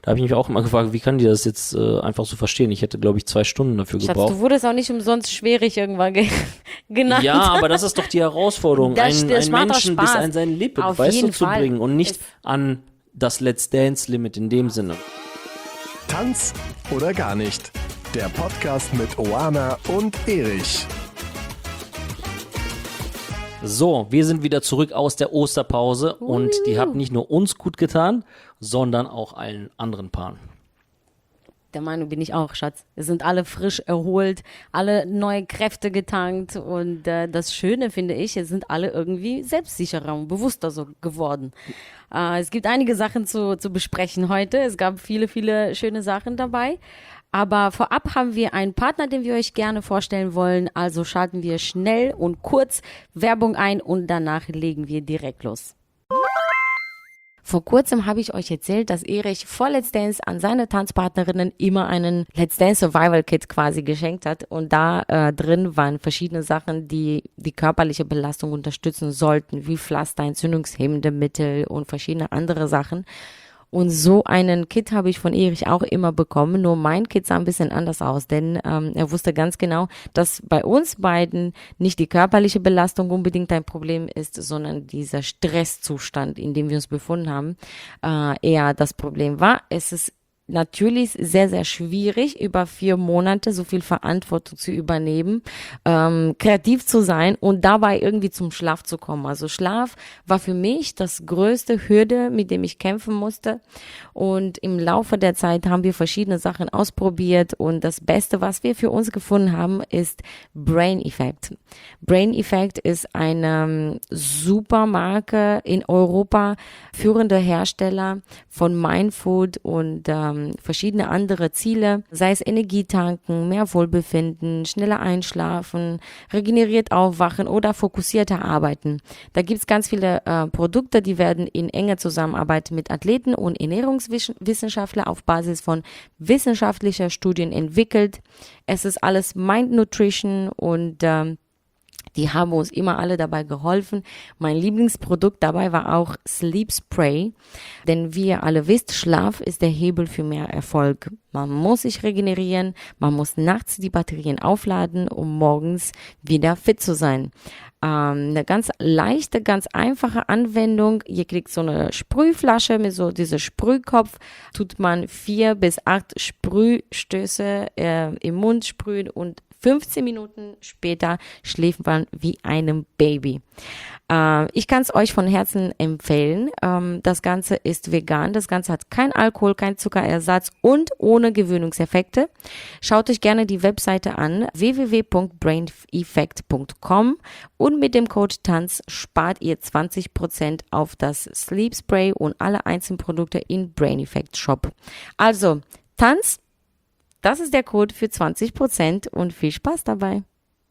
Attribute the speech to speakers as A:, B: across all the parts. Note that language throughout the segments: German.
A: Da habe ich mich auch immer gefragt, wie kann die das jetzt einfach so verstehen? Ich hätte, glaube ich, 2 Stunden dafür
B: Schatz,
A: gebraucht.
B: du wurdest auch nicht umsonst schwierig irgendwann genannt.
A: Ja, aber das ist doch die Herausforderung,
B: Das
A: einen
B: macht doch
A: Menschen bis
B: Spaß.
A: an sein Limit,
B: Auf
A: weißt du,
B: jeden
A: zu
B: Fall.
A: bringen und nicht an das Let's Dance Limit in dem Sinne.
C: Tanz oder gar nicht. Der Podcast mit Oana und Erich.
A: So, wir sind wieder zurück aus der Osterpause und die hat nicht nur uns gut getan, sondern auch allen anderen Paaren.
B: Der Meinung bin ich auch, Schatz. Wir sind alle frisch erholt, alle neue Kräfte getankt und das Schöne finde ich, es sind alle irgendwie selbstsicherer und bewusster so geworden. Es gibt einige Sachen zu besprechen heute. Es gab viele, viele schöne Sachen dabei. Aber vorab haben wir einen Partner, den wir euch gerne vorstellen wollen. Also schalten wir schnell und kurz Werbung ein und danach legen wir direkt los. Vor kurzem habe ich euch erzählt, dass Erich vor Let's Dance an seine Tanzpartnerinnen immer einen Let's Dance Survival Kit quasi geschenkt hat. Und da drin waren verschiedene Sachen, die die körperliche Belastung unterstützen sollten, wie Pflaster, entzündungshemmende Mittel und verschiedene andere Sachen. Und so einen Kit habe ich von Erich auch immer bekommen, nur mein Kit sah ein bisschen anders aus, denn er wusste ganz genau, dass bei uns beiden nicht die körperliche Belastung unbedingt ein Problem ist, sondern dieser Stresszustand, in dem wir uns befunden haben, eher das Problem war. Es ist natürlich sehr, sehr schwierig, über 4 Monate so viel Verantwortung zu übernehmen, kreativ zu sein und dabei irgendwie zum Schlaf zu kommen. Also Schlaf war für mich das größte Hürde, mit dem ich kämpfen musste. Und im Laufe der Zeit haben wir verschiedene Sachen ausprobiert und das Beste, was wir für uns gefunden haben, ist Brain Effect. Brain Effect ist eine super Marke in Europa, führende Hersteller von Mindfood und verschiedene andere Ziele, sei es Energietanken, mehr Wohlbefinden, schneller einschlafen, regeneriert aufwachen oder fokussierter arbeiten. Da gibt's ganz viele Produkte, die werden in enger Zusammenarbeit mit Athleten und Ernährungswissenschaftlern auf Basis von wissenschaftlicher Studien entwickelt. Es ist alles Mind Nutrition und die haben uns immer alle dabei geholfen. Mein Lieblingsprodukt dabei war auch Sleep Spray, denn wie ihr alle wisst, Schlaf ist der Hebel für mehr Erfolg. Man muss sich regenerieren, man muss nachts die Batterien aufladen, um morgens wieder fit zu sein. Eine ganz leichte, ganz einfache Anwendung. Ihr kriegt so eine Sprühflasche mit so diesem Sprühkopf. Tut man 4 bis 8 Sprühstöße im Mund sprühen und 15 Minuten später schläft man wie einem Baby. Ich kann es euch von Herzen empfehlen. Das Ganze ist vegan. Das Ganze hat kein Alkohol, kein Zuckerersatz und ohne Gewöhnungseffekte. Schaut euch gerne die Webseite an, www.braineffect.com und mit dem Code TANZ spart ihr 20% auf das Sleep Spray und alle einzelnen Produkte in Brain Effect Shop. Also, TANZ, das ist der Code für 20% und viel Spaß dabei.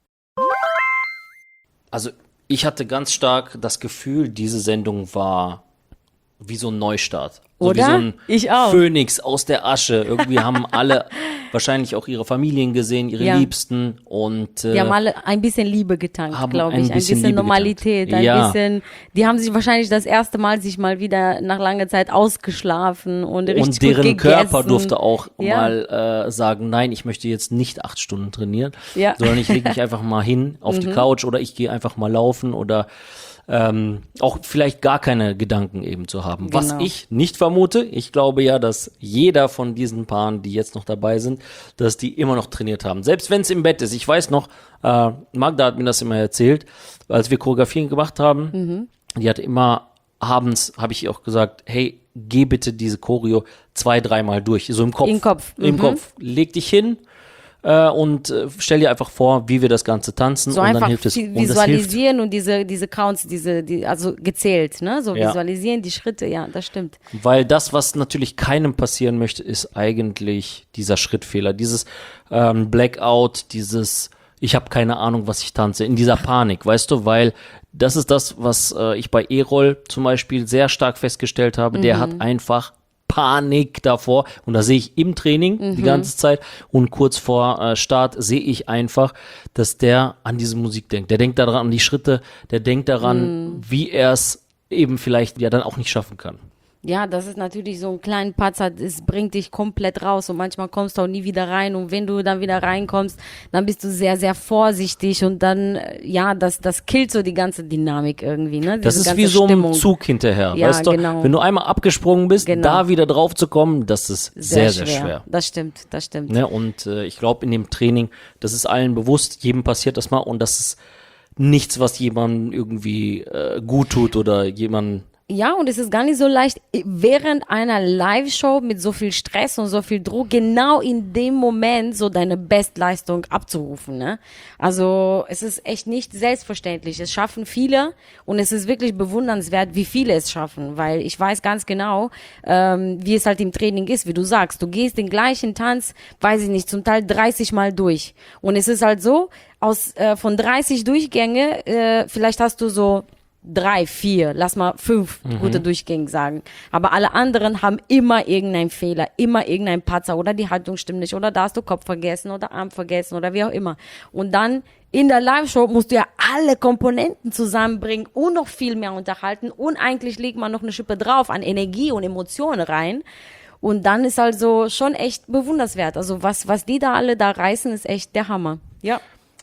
A: Also ich hatte ganz stark das Gefühl, diese Sendung war wie so ein Neustart. So
B: Oder?
A: wie so ein
B: Ich auch.
A: Phönix aus der Asche. Irgendwie haben alle wahrscheinlich auch ihre Familien gesehen, ihre
B: Ja.
A: Liebsten und
B: Die haben alle ein bisschen Liebe getankt,
A: haben
B: glaube ich.
A: ein bisschen Liebe
B: Normalität,
A: getankt. Ja.
B: Die haben sich wahrscheinlich das erste Mal sich mal wieder nach langer Zeit ausgeschlafen und richtig
A: und deren
B: gut gegessen.
A: Körper durfte auch
B: Ja.
A: mal sagen, nein, ich möchte jetzt nicht 8 Stunden trainieren,
B: Ja.
A: sondern ich lege mich einfach mal hin auf die Couch oder ich gehe einfach mal laufen oder auch vielleicht gar keine Gedanken eben zu haben. Was
B: Genau.
A: ich nicht vermute, ich glaube ja, dass jeder von diesen Paaren, die jetzt noch dabei sind, dass die immer noch trainiert haben. Selbst wenn es im Bett ist. Ich weiß noch, Magda hat mir das immer erzählt, als wir Choreografien gemacht haben, die hat immer abends, habe ich ihr auch gesagt, hey, geh bitte diese Choreo 2-3 Mal durch, so im Kopf.
B: Im Kopf.
A: Im Kopf. Leg dich hin und stell dir einfach vor, wie wir das Ganze tanzen
B: So
A: und
B: einfach
A: dann hilft es. Und das hilft.
B: visualisieren und diese Counts, also gezählt, ne? So
A: Ja.
B: visualisieren die Schritte, ja, das stimmt.
A: Weil das, was natürlich keinem passieren möchte, ist eigentlich dieser Schrittfehler, dieses Blackout, dieses ich habe keine Ahnung, was ich tanze, in dieser Panik, weißt du, weil das ist das, was ich bei Erol zum Beispiel sehr stark festgestellt habe, der hat einfach Panik davor und das sehe ich im Training die ganze Zeit und kurz vor Start sehe ich einfach, dass der an diese Musik denkt. Der denkt daran, an die Schritte, der denkt daran, wie er es eben vielleicht ja dann auch nicht schaffen kann.
B: Ja, das ist natürlich so ein kleiner Patzer, das bringt dich komplett raus und manchmal kommst du auch nie wieder rein und wenn du dann wieder reinkommst, dann bist du sehr, sehr vorsichtig und dann, ja, das killt so die ganze Dynamik irgendwie, ne?
A: Das
B: Diese
A: ist wie
B: ganze
A: so ein
B: Stimmung.
A: Zug hinterher,
B: Ja,
A: weißt du?
B: genau.
A: Wenn du einmal abgesprungen bist,
B: Genau.
A: da wieder drauf zu kommen, das ist sehr, sehr schwer.
B: Das stimmt.
A: Ne? Und ich glaube, in dem Training, das ist allen bewusst, jedem passiert das mal und das ist nichts, was jemandem irgendwie gut tut oder jemanden.
B: Ja, und es ist gar nicht so leicht, während einer Live-Show mit so viel Stress und so viel Druck genau in dem Moment so deine Bestleistung abzurufen, ne? Also, es ist echt nicht selbstverständlich. Es schaffen viele und es ist wirklich bewundernswert, wie viele es schaffen, weil ich weiß ganz genau, wie es halt im Training ist, wie du sagst. Du gehst den gleichen Tanz, weiß ich nicht, zum Teil 30 Mal durch. Und es ist halt so, von 30 Durchgänge, vielleicht hast du so 3, 4, lass mal 5 gute Durchgänge sagen. Aber alle anderen haben immer irgendeinen Fehler, immer irgendeinen Patzer oder die Haltung stimmt nicht oder da hast du Kopf vergessen oder Arm vergessen oder wie auch immer. Und dann in der Live-Show musst du ja alle Komponenten zusammenbringen und noch viel mehr unterhalten und eigentlich legt man noch eine Schippe drauf an Energie und Emotionen rein. Und dann ist also schon echt bewundernswert. Also was die da alle da reißen, ist echt der Hammer. Ja.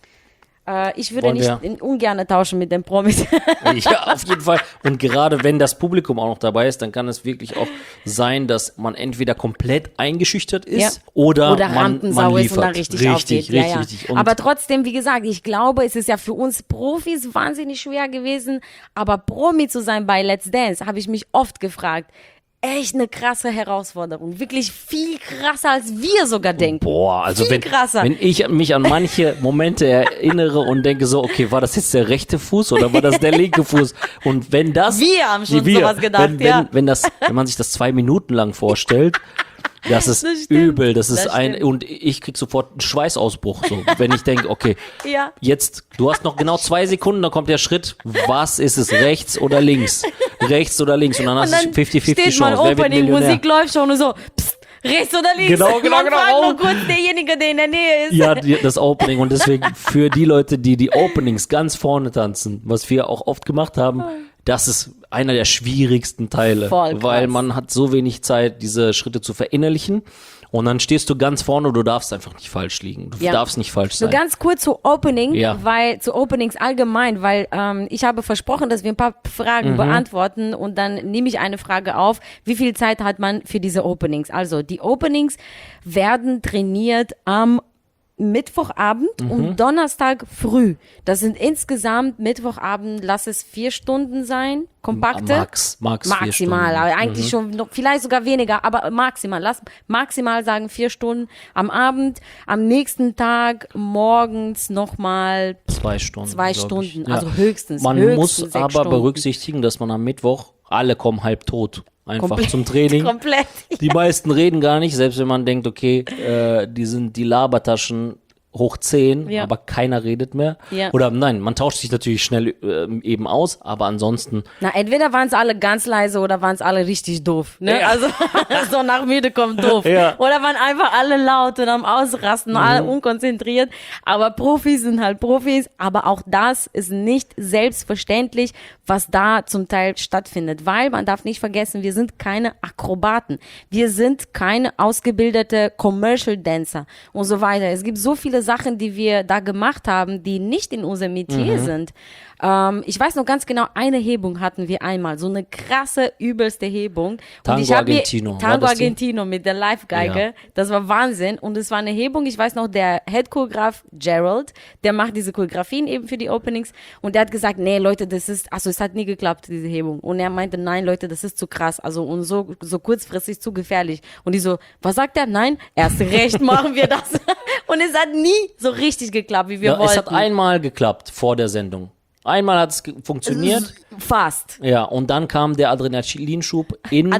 B: Ich würde nicht ungern tauschen mit den Promis.
A: Ja, auf jeden Fall. Und gerade wenn das Publikum auch noch dabei ist, dann kann es wirklich auch sein, dass man entweder komplett eingeschüchtert ist oder man
B: Rampensau
A: liefert.
B: ist und dann richtig aufgeht.
A: Richtig. Und
B: aber trotzdem, wie gesagt, ich glaube, es ist ja für uns Profis wahnsinnig schwer gewesen, aber Promi zu sein bei Let's Dance, habe ich mich oft gefragt. Echt eine krasse Herausforderung. Wirklich viel krasser, als wir sogar denken.
A: Boah, also
B: viel krasser.
A: wenn ich mich an manche Momente erinnere und denke so, okay, war das jetzt der rechte Fuß oder war das der linke Fuß? Und wenn das...
B: Wir haben schon sowas gedacht,
A: wenn man sich das 2 Minuten lang vorstellt, das ist übel, das stimmt. Und ich krieg sofort einen Schweißausbruch, so, wenn ich denke, okay, jetzt, du hast noch genau 2 Sekunden, dann kommt der Schritt, was ist es, rechts oder links? Rechts oder links? Und dann hast du 50-50 Chance, wer wird Millionär?
B: Musik läuft schon und so, psst, rechts oder links?
A: Genau.
B: Man fragt nur kurz derjenige, der in der Nähe ist.
A: Ja, das Opening und deswegen für die Leute, die Openings ganz vorne tanzen, was wir auch oft gemacht haben, das ist einer der schwierigsten Teile, weil man hat so wenig Zeit, diese Schritte zu verinnerlichen und dann stehst du ganz vorne und du darfst einfach nicht falsch liegen. Du darfst nicht falsch sein.
B: Nur ganz kurz zu Opening, weil zu Openings allgemein, weil ich habe versprochen, dass wir ein paar Fragen beantworten und dann nehme ich eine Frage auf. Wie viel Zeit hat man für diese Openings? Also die Openings werden trainiert am Mittwochabend und Donnerstag früh. Das sind insgesamt Mittwochabend, lass es 4 Stunden sein, kompakte. Maximal, aber eigentlich schon noch, vielleicht sogar weniger, aber maximal. Lass maximal sagen 4 Stunden am Abend. Am nächsten Tag morgens nochmal
A: 2 Stunden.
B: 2 Stunden, also höchstens.
A: Man
B: höchstens
A: muss aber berücksichtigen, dass man am Mittwoch, alle kommen halb tot. Einfach zum Training.
B: Komplett.
A: Die meisten reden gar nicht, selbst wenn man denkt, okay, die sind die Labertaschen hoch 10, aber keiner redet mehr. Ja. Oder nein, man tauscht sich natürlich schnell eben aus, aber ansonsten...
B: Na, entweder waren es alle ganz leise oder waren es alle richtig doof. Ne? Ja. Also so nach müde kommt doof. Ja. Oder waren einfach alle laut und am Ausrasten, alle unkonzentriert. Aber Profis sind halt Profis. Aber auch das ist nicht selbstverständlich, was da zum Teil stattfindet. Weil man darf nicht vergessen, wir sind keine Akrobaten. Wir sind keine ausgebildete Commercial Dancer und so weiter. Es gibt so viele Sachen, die wir da gemacht haben, die nicht in unserem Metier sind. Ich weiß noch ganz genau, eine Hebung hatten wir einmal, so eine krasse, übelste Hebung.
A: Tango
B: Argentino mit der Live-Geige, ja. Das war Wahnsinn und es war eine Hebung, ich weiß noch, der Head-Choreograf Gerald, der macht diese Choreografien eben für die Openings und der hat gesagt, nee Leute, es hat nie geklappt, diese Hebung. Und er meinte, nein Leute, das ist zu krass, also und so kurzfristig zu gefährlich. Und die so, was sagt er? Nein, erst recht machen wir das. Und es hat nie so richtig geklappt, wie wir wollten.
A: Es hat einmal geklappt vor der Sendung. Einmal hat es funktioniert.
B: Fast.
A: Ja, und dann kam der Adrenalinschub in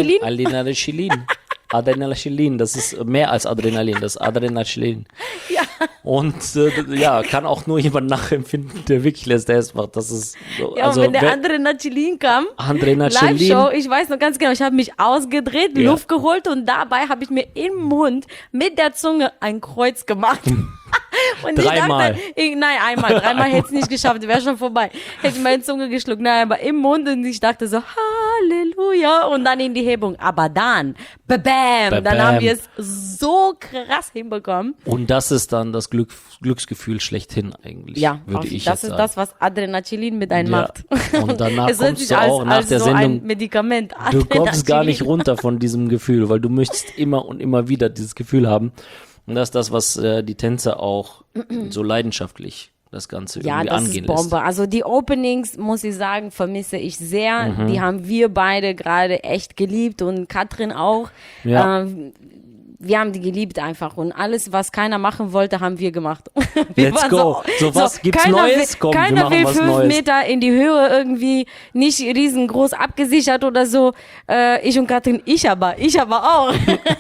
A: Adrenalin, das ist mehr als Adrenalin, das ist Adrenalin. Ja. Und kann auch nur jemand nachempfinden, der wirklich Let's Dance macht. Das ist so,
B: ja, also, und wenn der Adrenalin kam, Live-Show, ich weiß noch ganz genau, ich habe mich ausgedreht, Luft geholt und dabei habe ich mir im Mund mit der Zunge ein Kreuz gemacht. Und
A: Dreimal.
B: Nein, einmal. Dreimal hätte es nicht geschafft, wäre schon vorbei. Hätte ich meine Zunge geschluckt. Nein, aber im Mund und ich dachte so, Halleluja. Und dann in die Hebung. Aber dann, bam, dann haben wir es so krass hinbekommen.
A: Und das ist dann das Glücksgefühl schlechthin eigentlich,
B: Ja,
A: würde ich
B: das
A: jetzt
B: ist
A: sagen.
B: das, was Adrenalin mit einem macht.
A: Und danach
B: Es hört
A: kommst
B: sich
A: du auch nach
B: als
A: der
B: so
A: Sendung,
B: ein Medikament.
A: du kommst gar nicht
B: Adrenalin.
A: runter von diesem Gefühl, weil du möchtest immer und immer wieder dieses Gefühl haben. Und das ist das, was die Tänzer auch so leidenschaftlich das Ganze
B: Ja,
A: irgendwie
B: das
A: angehen
B: ist Bombe.
A: lässt.
B: Also die Openings, muss ich sagen, vermisse ich sehr.
A: Mhm.
B: Die haben wir beide gerade echt geliebt und Katrin auch.
A: Ja.
B: Wir haben die geliebt einfach und alles, was keiner machen wollte, haben wir gemacht. Wir
A: Let's
B: waren
A: go. So, was gibt's
B: keiner
A: Neues?
B: Will,
A: Komm, wir
B: keiner
A: machen
B: will
A: was
B: 5
A: Neues.
B: Meter in die Höhe irgendwie, nicht riesengroß abgesichert oder so. Ich und Katrin, ich aber auch.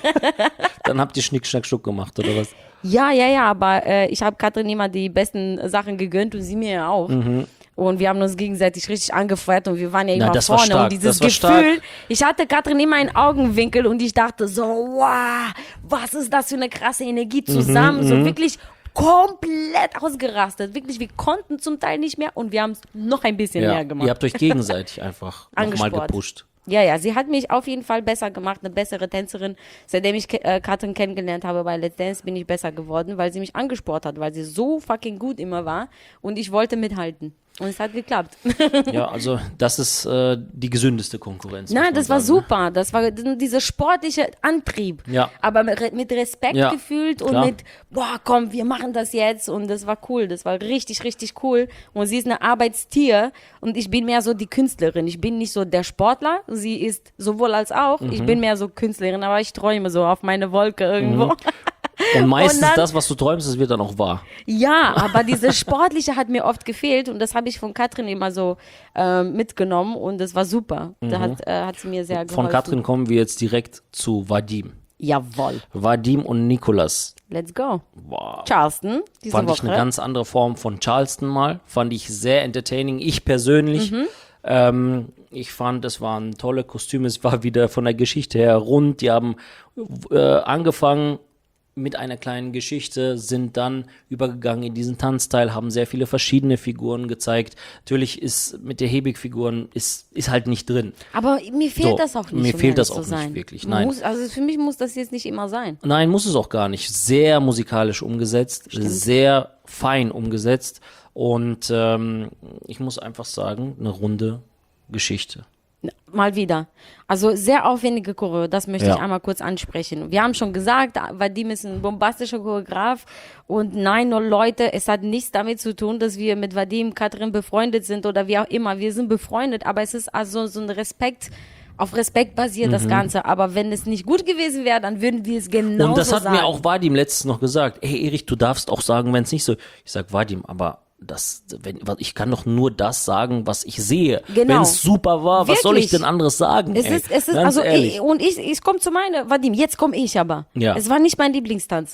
A: Dann habt ihr Schnick, Schnack, Schnuck gemacht, oder was?
B: Ja, aber ich habe Katrin immer die besten Sachen gegönnt und sie mir ja auch. Und wir haben uns gegenseitig richtig angefeuert und wir waren ja
A: Na,
B: immer
A: das war
B: vorne.
A: stark,
B: Und dieses
A: das war
B: Gefühl,
A: stark.
B: ich hatte Katrin immer einen Augenwinkel und ich dachte so, wow, was ist das für eine krasse Energie zusammen. So wirklich komplett ausgerastet. Wirklich, wir konnten zum Teil nicht mehr und wir haben es noch ein bisschen mehr gemacht.
A: Ihr habt euch gegenseitig einfach nochmal
B: Angesport.
A: gepusht.
B: Ja, sie hat mich auf jeden Fall besser gemacht, eine bessere Tänzerin. Seitdem ich Katrin kennengelernt habe bei Let's Dance, bin ich besser geworden, weil sie mich angesport hat, weil sie so fucking gut immer war und ich wollte mithalten. Und es hat geklappt.
A: Ja, also das ist die gesündeste Konkurrenz. muss
B: Nein,
A: man
B: das war
A: sagen, ne?
B: super. Das war dieser sportliche Antrieb.
A: Ja.
B: Aber mit Respekt
A: Ja,
B: gefühlt und
A: klar.
B: mit, boah, komm, wir machen das jetzt. Und das war cool. Das war richtig, richtig cool. Und sie ist eine Arbeitstier und ich bin mehr so die Künstlerin. Ich bin nicht so der Sportler. Sie ist sowohl als auch.
A: Mhm.
B: Ich bin mehr so Künstlerin, aber ich träume so auf meine Wolke irgendwo.
A: Mhm. Und meistens
B: Und dann-
A: das, was du träumst, das wird dann auch wahr.
B: Ja, aber dieses Sportliche hat mir oft gefehlt und das habe ich von Katrin immer so mitgenommen und das war super. Da hat sie mir sehr geholfen.
A: Von Katrin kommen wir jetzt direkt zu Vadim.
B: Jawohl.
A: Vadim und Nicolas.
B: Let's go.
A: Wow.
B: Charleston, diese
A: Fand
B: Woche.
A: ich eine ganz andere Form von Charleston mal. Fand ich sehr entertaining. Ich persönlich. Ich fand, es waren tolle Kostüme. Es war wieder von der Geschichte her rund. Die haben angefangen mit einer kleinen Geschichte, sind dann übergegangen in diesen Tanzteil, haben sehr viele verschiedene Figuren gezeigt. Natürlich ist mit der Hebig-Figuren ist halt nicht drin.
B: Aber mir fehlt
A: So,
B: das auch nicht.
A: mir
B: um
A: fehlt das
B: ehrlich zu
A: auch nicht
B: sein.
A: wirklich, nein.
B: Also für mich muss das jetzt nicht immer sein.
A: Nein, muss es auch gar nicht. Sehr musikalisch umgesetzt, sehr fein umgesetzt und ich muss einfach sagen, eine runde Geschichte.
B: Mal wieder. Also sehr aufwendige Choreo, das möchte
A: Ja.
B: ich einmal kurz ansprechen. Wir haben schon gesagt, Vadim ist ein bombastischer Choreograf und nein, nur Leute, es hat nichts damit zu tun, dass wir mit Vadim, Katrin befreundet sind oder wie auch immer. Wir sind befreundet, aber es ist also so ein Respekt, auf Respekt basiert das Ganze. Aber wenn es nicht gut gewesen wäre, dann würden wir es genauso
A: Und das hat
B: sagen.
A: mir auch Vadim letztens noch gesagt. Hey Erich, du darfst auch sagen, wenn es nicht so. Ich sag Vadim, aber ich kann doch nur das sagen, was ich sehe.
B: Genau.
A: Wenn es super war, was soll ich
B: Wirklich.
A: denn anderes sagen?
B: Es
A: ey?
B: ist,
A: Ganz
B: also
A: ehrlich.
B: ich komme zu meiner, Vadim, jetzt komme ich aber.
A: Ja.
B: Es war nicht mein Lieblingstanz.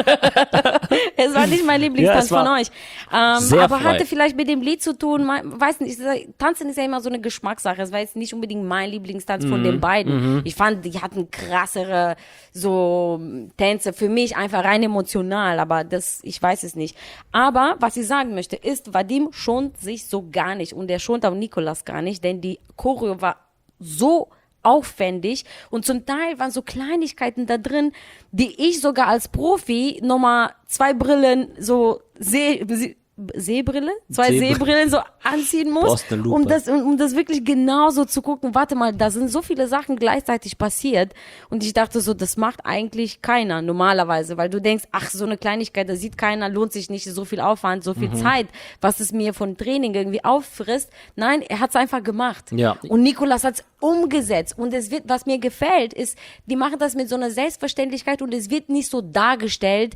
B: Es war nicht mein
A: Ja,
B: Lieblingstanz
A: es war
B: von euch.
A: sehr
B: Aber
A: frei.
B: hatte vielleicht mit dem Lied zu tun, weiß nicht, Tanzen ist ja immer so eine Geschmackssache. Es war jetzt nicht unbedingt mein Lieblingstanz von den beiden. Ich fand, die hatten krassere so Tänze für mich einfach rein emotional, aber ich weiß es nicht. Aber was ich sagen möchte, ist, Vadim schont sich so gar nicht und er schont auch Nicolas gar nicht, denn die Choreo war so aufwendig und zum Teil waren so Kleinigkeiten da drin, die ich sogar als Profi nochmal 2 Brillen so Sehbrille? 2 Sehbrillen so anziehen muss,
A: Brauchst eine Lupe.
B: um das wirklich genauso zu gucken. Warte mal, da sind so viele Sachen gleichzeitig passiert und ich dachte so, das macht eigentlich keiner normalerweise, weil du denkst, ach, so eine Kleinigkeit, da sieht keiner, lohnt sich nicht, so viel Aufwand, so viel Zeit, was es mir von Training irgendwie auffrisst. Nein, er hat es einfach gemacht.
A: Ja.
B: Und Nicolas hat es umgesetzt und was mir gefällt, ist, die machen das mit so einer Selbstverständlichkeit und es wird nicht so dargestellt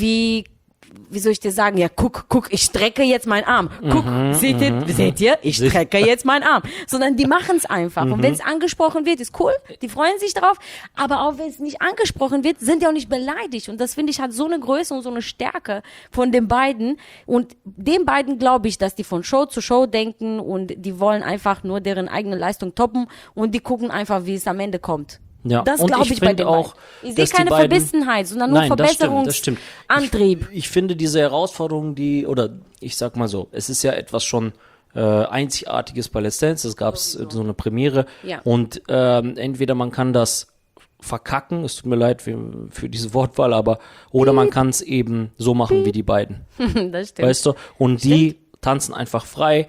B: wie soll ich dir sagen, ja, guck, ich strecke jetzt meinen Arm. Guck, seht ihr? Ich strecke jetzt meinen Arm. Sondern die machen es einfach. Und wenn es angesprochen wird, ist cool, die freuen sich drauf. Aber auch wenn es nicht angesprochen wird, sind die auch nicht beleidigt. Und das, finde ich, hat so eine Größe und so eine Stärke von den beiden. Und den beiden glaube ich, dass die von Show zu Show denken und die wollen einfach nur deren eigene Leistung toppen und die gucken einfach, wie es am Ende kommt.
A: Ja,
B: Das
A: und
B: glaube ich bei
A: finde
B: den
A: auch,
B: beiden. Ich sehe
A: dass die
B: keine
A: beiden-
B: Verbissenheit, sondern nur
A: Nein, das stimmt.
B: Verbesserungsantrieb.
A: Ich finde diese Herausforderung, ich sag mal so, es ist ja etwas schon Einzigartiges bei Let's Dance, es gab so eine Premiere
B: Ja.
A: und entweder man kann das verkacken, es tut mir leid für diese Wortwahl, aber oder man kann es eben so machen wie die beiden,
B: Das stimmt.
A: weißt du? Und die tanzen einfach frei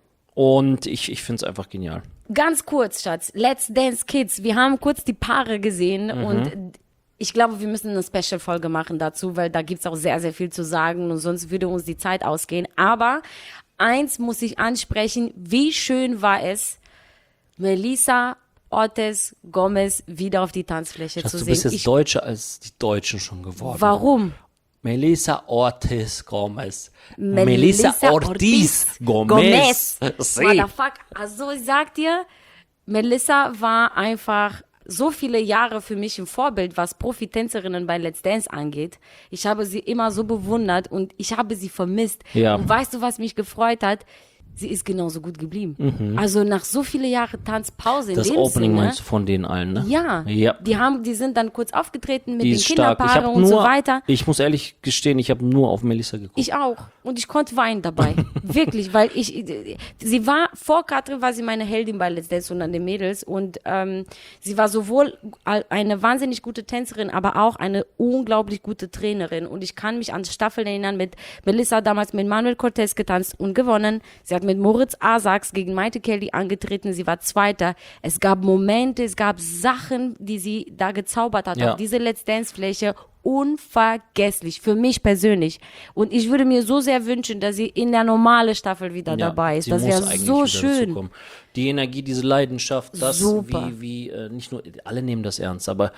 A: und ich finde es einfach genial.
B: Ganz kurz, Schatz. Let's Dance Kids. Wir haben kurz die Paare gesehen und ich glaube, wir müssen eine Special-Folge machen dazu, weil da gibt's auch sehr, sehr viel zu sagen und sonst würde uns die Zeit ausgehen. Aber eins muss ich ansprechen. Wie schön war es, Melissa Ortiz Gomez wieder auf die Tanzfläche
A: Schatz,
B: zu
A: du
B: sehen.
A: bist jetzt Deutscher als die Deutschen schon geworden.
B: Warum?
A: Melissa Ortiz Gomez.
B: Melissa
A: Ortiz Gomez. Sí.
B: Motherfuck. Also ich sag dir, Melissa war einfach so viele Jahre für mich ein Vorbild, was Profitänzerinnen bei Let's Dance angeht. Ich habe sie immer so bewundert und ich habe sie vermisst.
A: Ja.
B: Und weißt du, was mich gefreut hat? Sie ist genauso gut geblieben. Also nach so viele Jahre Tanzpause in
A: Das
B: dem
A: Opening
B: Sinne,
A: meinst du von denen allen, ne?
B: ja,
A: Ja.
B: die sind dann kurz aufgetreten mit
A: Die
B: den
A: ist stark.
B: Kinderpaaren und so weiter.
A: Ich muss ehrlich gestehen, ich habe nur auf Melissa geguckt.
B: Ich auch. Und ich konnte weinen dabei. Wirklich, weil sie war, vor Katrin war sie meine Heldin bei Let's Dance und an den Mädels und sie war sowohl eine wahnsinnig gute Tänzerin, aber auch eine unglaublich gute Trainerin und ich kann mich an Staffeln erinnern mit Melissa damals mit Manuel Cortez getanzt und gewonnen. Sie hat mit Moritz Asaks gegen Maite Kelly angetreten, sie war Zweiter. Es gab Momente, es gab Sachen, die sie da gezaubert hat
A: Ja.
B: auf diese Let's Dance Fläche. Unvergesslich, für mich persönlich. Und ich würde mir so sehr wünschen, dass sie in der normalen Staffel wieder dabei ist.
A: sie
B: Das
A: muss
B: wäre
A: eigentlich
B: so
A: wieder
B: schön.
A: dazukommen. Die Energie, diese Leidenschaft, das
B: Super.
A: wie nicht nur, alle nehmen das ernst, aber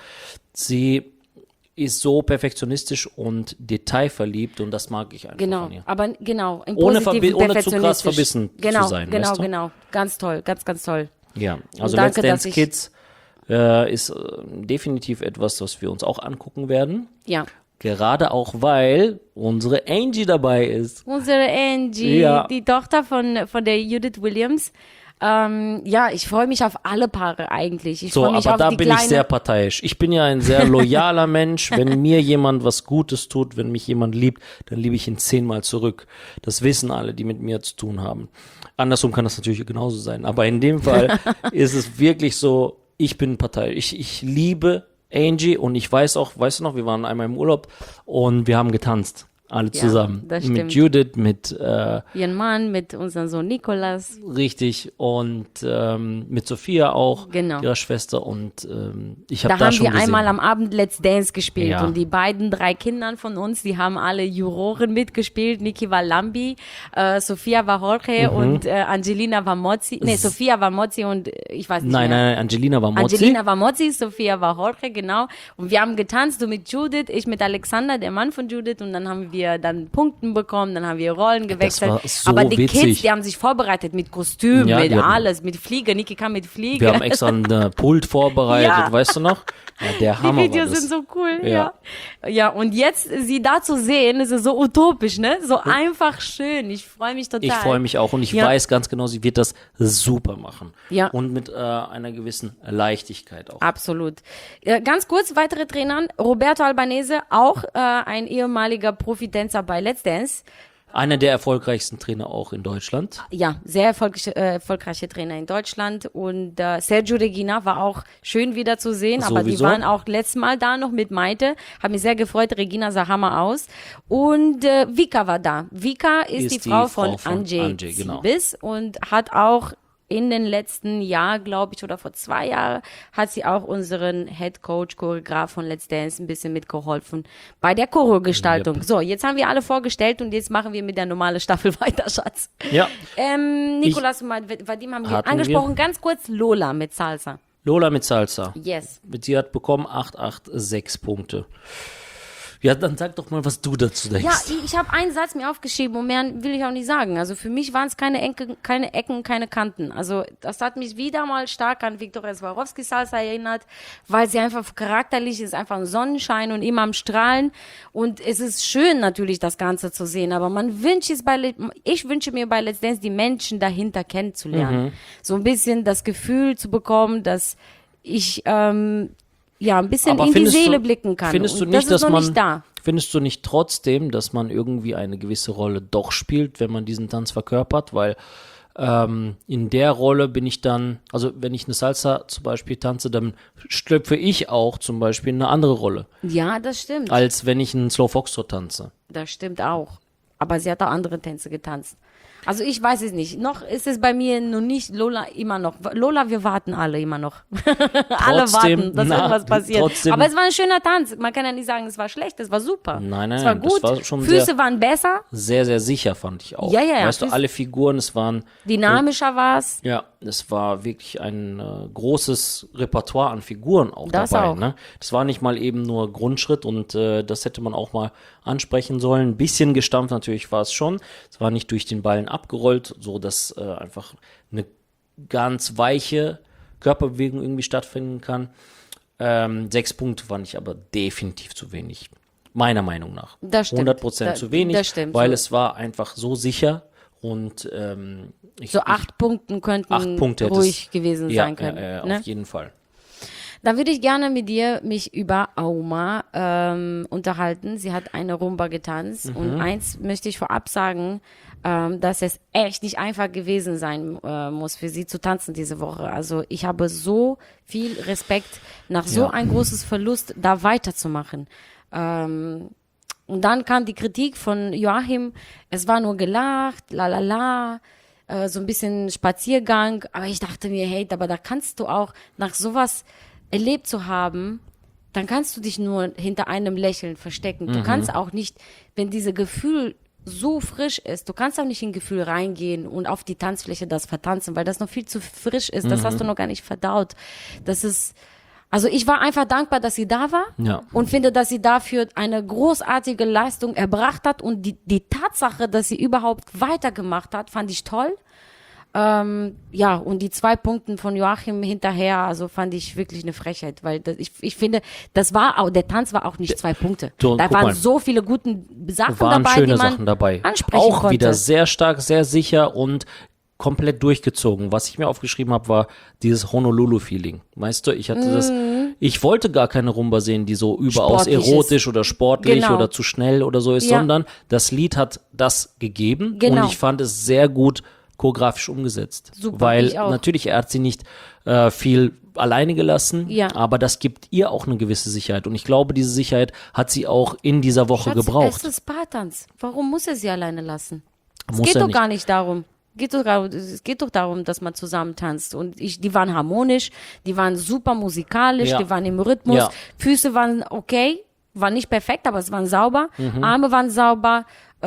A: sie ist so perfektionistisch und detailverliebt und das mag ich einfach
B: Genau,
A: von ihr.
B: aber genau, im
A: Ohne
B: Positiven
A: ohne zu krass
B: perfektionistisch.
A: verbissen
B: genau,
A: zu sein,
B: Genau,
A: weißt du?
B: genau. Ganz toll, ganz, ganz toll.
A: Ja, also
B: danke,
A: Let's Dance
B: dass ich-
A: Kids ist definitiv etwas, was wir uns auch angucken werden.
B: Ja.
A: Gerade auch, weil unsere Angie dabei ist.
B: Unsere Angie,
A: Ja.
B: die Tochter von der Judith Williams. Ja, ich freue mich auf alle Paare eigentlich. Ich
A: So,
B: freue mich
A: aber
B: auf
A: da
B: die
A: bin
B: kleine.
A: ich sehr parteiisch. Ich bin ja ein sehr loyaler Mensch. Wenn mir jemand was Gutes tut, wenn mich jemand liebt, dann liebe ich ihn 10-mal zurück. Das wissen alle, die mit mir zu tun haben. Andersrum kann das natürlich genauso sein. Aber in dem Fall ist es wirklich so, ich bin parteiisch. Ich liebe Angie und ich weiß auch, weißt du noch, wir waren einmal im Urlaub und wir haben getanzt. Alle
B: Ja,
A: zusammen.
B: das
A: Mit
B: stimmt.
A: Judith, mit
B: Ihren Mann mit unserem Sohn Nikolas.
A: richtig und mit Sophia auch,
B: Genau.
A: ihrer Schwester und ich habe
B: Da
A: da
B: haben
A: schon
B: wir
A: gesehen.
B: einmal am Abend Let's Dance gespielt
A: Ja.
B: und die beiden 3 Kindern von uns, die haben alle Juroren mitgespielt. Niki war Lambi, Sophia war Jorge und Angelina war Mozzi. Nee, Sophia war Mozzi und ich weiß nicht
A: Nein,
B: mehr.
A: nein, Angelina war Mozzi.
B: Angelina war Mozzi, Sophia war Jorge, genau. Und wir haben getanzt, du mit Judith, ich mit Alexander, der Mann von Judith. Und dann haben wir dann Punkten bekommen, dann haben wir Rollen gewechselt.
A: war so
B: Aber die
A: witzig.
B: Kids, die haben sich vorbereitet mit Kostüm,
A: Ja,
B: mit
A: die hatten-
B: alles, mit Flieger. Niki kam mit Flieger.
A: Wir haben extra ein Pult vorbereitet,
B: Ja.
A: weißt du noch? Ja, der
B: Die
A: Hammer war
B: Videos
A: das.
B: sind so cool,
A: Ja.
B: ja. Ja, und jetzt sie da zu sehen, ist es so utopisch, ne? So einfach schön. Ich freue mich total.
A: Ich freue mich auch und ich
B: Ja.
A: weiß ganz genau, sie wird das super machen.
B: Ja.
A: Und mit einer gewissen Leichtigkeit auch.
B: Absolut. Ganz kurz, weitere Trainer. Roberto Albanese, auch ein ehemaliger Profitänzer bei Let's Dance.
A: Einer der erfolgreichsten Trainer auch in Deutschland.
B: Ja, sehr erfolgreiche Trainer in Deutschland. Und Sergio Regina war auch schön wieder zu sehen. Aber die
A: Sowieso.
B: waren auch letztes Mal da noch mit Maite. Hat mich sehr gefreut. Regina sah Hammer aus. Und Vika war da. Vika ist die Frau von Angie
A: genau.
B: Ziebis und hat auch in den letzten Jahr, glaube ich, oder vor 2 Jahren, hat sie auch unseren Head Coach, Choreograf von Let's Dance ein bisschen mitgeholfen bei der Choreo-Gestaltung.
A: Yep.
B: So, jetzt haben wir alle vorgestellt und jetzt machen wir mit der normalen Staffel weiter, Schatz.
A: Ja.
B: Nikolas und Vadim haben wir
A: Hatten
B: angesprochen. Ganz kurz Lola mit Salsa.
A: Lola mit Salsa.
B: Yes.
A: Sie hat bekommen 886 Punkte. Ja, dann sag doch mal, was du dazu denkst.
B: Ja, ich habe einen Satz mir aufgeschrieben und mehr will ich auch nicht sagen. Also für mich waren es keine Ecken, keine Kanten. Also das hat mich wieder mal stark an Viktoria Swarovski Salsa erinnert, weil sie einfach charakterlich ist, einfach ein Sonnenschein und immer am Strahlen. Und es ist schön natürlich, das Ganze zu sehen, aber ich wünsche mir bei Let's Dance die Menschen dahinter kennenzulernen. So ein bisschen das Gefühl zu bekommen, dass ich ein bisschen
A: Aber
B: in die
A: findest
B: Seele
A: du-
B: blicken kann.
A: findest du
B: Und
A: nicht,
B: das ist
A: dass
B: noch
A: man-
B: nicht da.
A: Findest du nicht trotzdem, dass man irgendwie eine gewisse Rolle doch spielt, wenn man diesen Tanz verkörpert? Weil in der Rolle bin ich dann, also wenn ich eine Salsa zum Beispiel tanze, dann schlüpfe ich auch zum Beispiel eine andere Rolle,
B: Ja, das stimmt.
A: als wenn ich einen Slow Foxtrot tanze.
B: Das stimmt auch. Aber sie hat auch andere Tänze getanzt. Also ich weiß es nicht. Noch ist es bei mir noch nicht, Lola immer noch. Lola, wir warten alle immer noch. Alle
A: Trotzdem,
B: warten, dass
A: na,
B: irgendwas passiert.
A: trotzdem-
B: Aber es war ein schöner Tanz. Man kann ja nicht sagen, es war schlecht, es war super.
A: Nein,
B: es war
A: das
B: gut.
A: war schon
B: Füße
A: sehr-
B: waren besser,
A: Sehr, sehr sicher fand ich auch.
B: Ja, ja, ja,
A: Weißt du,
B: Füße-
A: alle Figuren, es waren,
B: dynamischer war es.
A: ja, es war wirklich ein großes Repertoire an Figuren auch
B: Das
A: dabei.
B: auch.
A: Ne? Das war nicht mal eben nur Grundschritt und das hätte man auch mal ansprechen sollen. Ein bisschen gestampft natürlich war es schon. Es war nicht durch den Ballen abgerollt, so dass einfach eine ganz weiche Körperbewegung irgendwie stattfinden kann. 6 Punkte fand ich aber definitiv zu wenig. Meiner Meinung nach.
B: Das stimmt.
A: 100% zu wenig,
B: Das stimmt.
A: weil
B: So-
A: es war einfach so sicher und
B: So 8 Punkten könnten
A: 8 Punkte hätte
B: ruhig
A: es-
B: gewesen
A: ja,
B: sein können.
A: Ja,
B: ne?
A: auf jeden Fall.
B: Dann würde ich gerne mit dir mich über Auma unterhalten. Sie hat eine Rumba getanzt. Und eins möchte ich vorab sagen, dass es echt nicht einfach gewesen sein muss, für sie zu tanzen diese Woche. Also ich habe so viel Respekt, nach so
A: Ja.
B: ein großes Verlust da weiterzumachen. Und dann kam die Kritik von Joachim, es war nur gelacht, so ein bisschen Spaziergang. Aber ich dachte mir, hey, aber da kannst du auch nach sowas erlebt zu haben, dann kannst du dich nur hinter einem Lächeln verstecken. Du kannst auch nicht, wenn dieses Gefühl so frisch ist, du kannst auch nicht in ein Gefühl reingehen und auf die Tanzfläche das vertanzen, weil das noch viel zu frisch ist. Das hast du noch gar nicht verdaut. Das ist, also ich war einfach dankbar, dass sie da war
A: Ja.
B: und finde, dass sie dafür eine großartige Leistung erbracht hat und die Tatsache, dass sie überhaupt weitergemacht hat, fand ich toll. Ja, und die 2 Punkte von Joachim hinterher, also fand ich wirklich eine Frechheit, weil ich finde, das war auch, der Tanz war auch nicht 2 Punkte.
A: So,
B: Da
A: guck
B: waren
A: mal.
B: so viele gute Sachen
A: Waren
B: dabei,
A: schöne
B: die man
A: Sachen dabei.
B: ansprechen
A: Auch
B: konnte.
A: wieder sehr stark, sehr sicher und komplett durchgezogen. Was ich mir aufgeschrieben habe, war dieses Honolulu-Feeling. Weißt du, ich hatte das, ich wollte gar keine Rumba sehen, die so überaus
B: Sportlich ist.
A: erotisch oder sportlich
B: Genau.
A: oder zu schnell oder so ist,
B: Ja.
A: sondern das Lied hat das gegeben
B: Genau.
A: und ich fand es sehr gut choreografisch umgesetzt.
B: Super,
A: Weil
B: ich auch.
A: natürlich, er hat sie nicht viel alleine gelassen,
B: Ja.
A: aber das gibt ihr auch eine gewisse Sicherheit. Und ich glaube, diese Sicherheit hat sie auch in dieser Woche
B: Schatz,
A: gebraucht.
B: es ist Spartans. Warum muss er sie alleine lassen? Es
A: Muss
B: geht
A: er
B: doch
A: nicht.
B: gar nicht darum. Es geht doch darum, dass man zusammen tanzt. Und die waren harmonisch, die waren super musikalisch,
A: Ja.
B: die waren im Rhythmus.
A: Ja.
B: Füße waren okay, waren nicht perfekt, aber es waren sauber.
A: Mhm.
B: Arme waren sauber.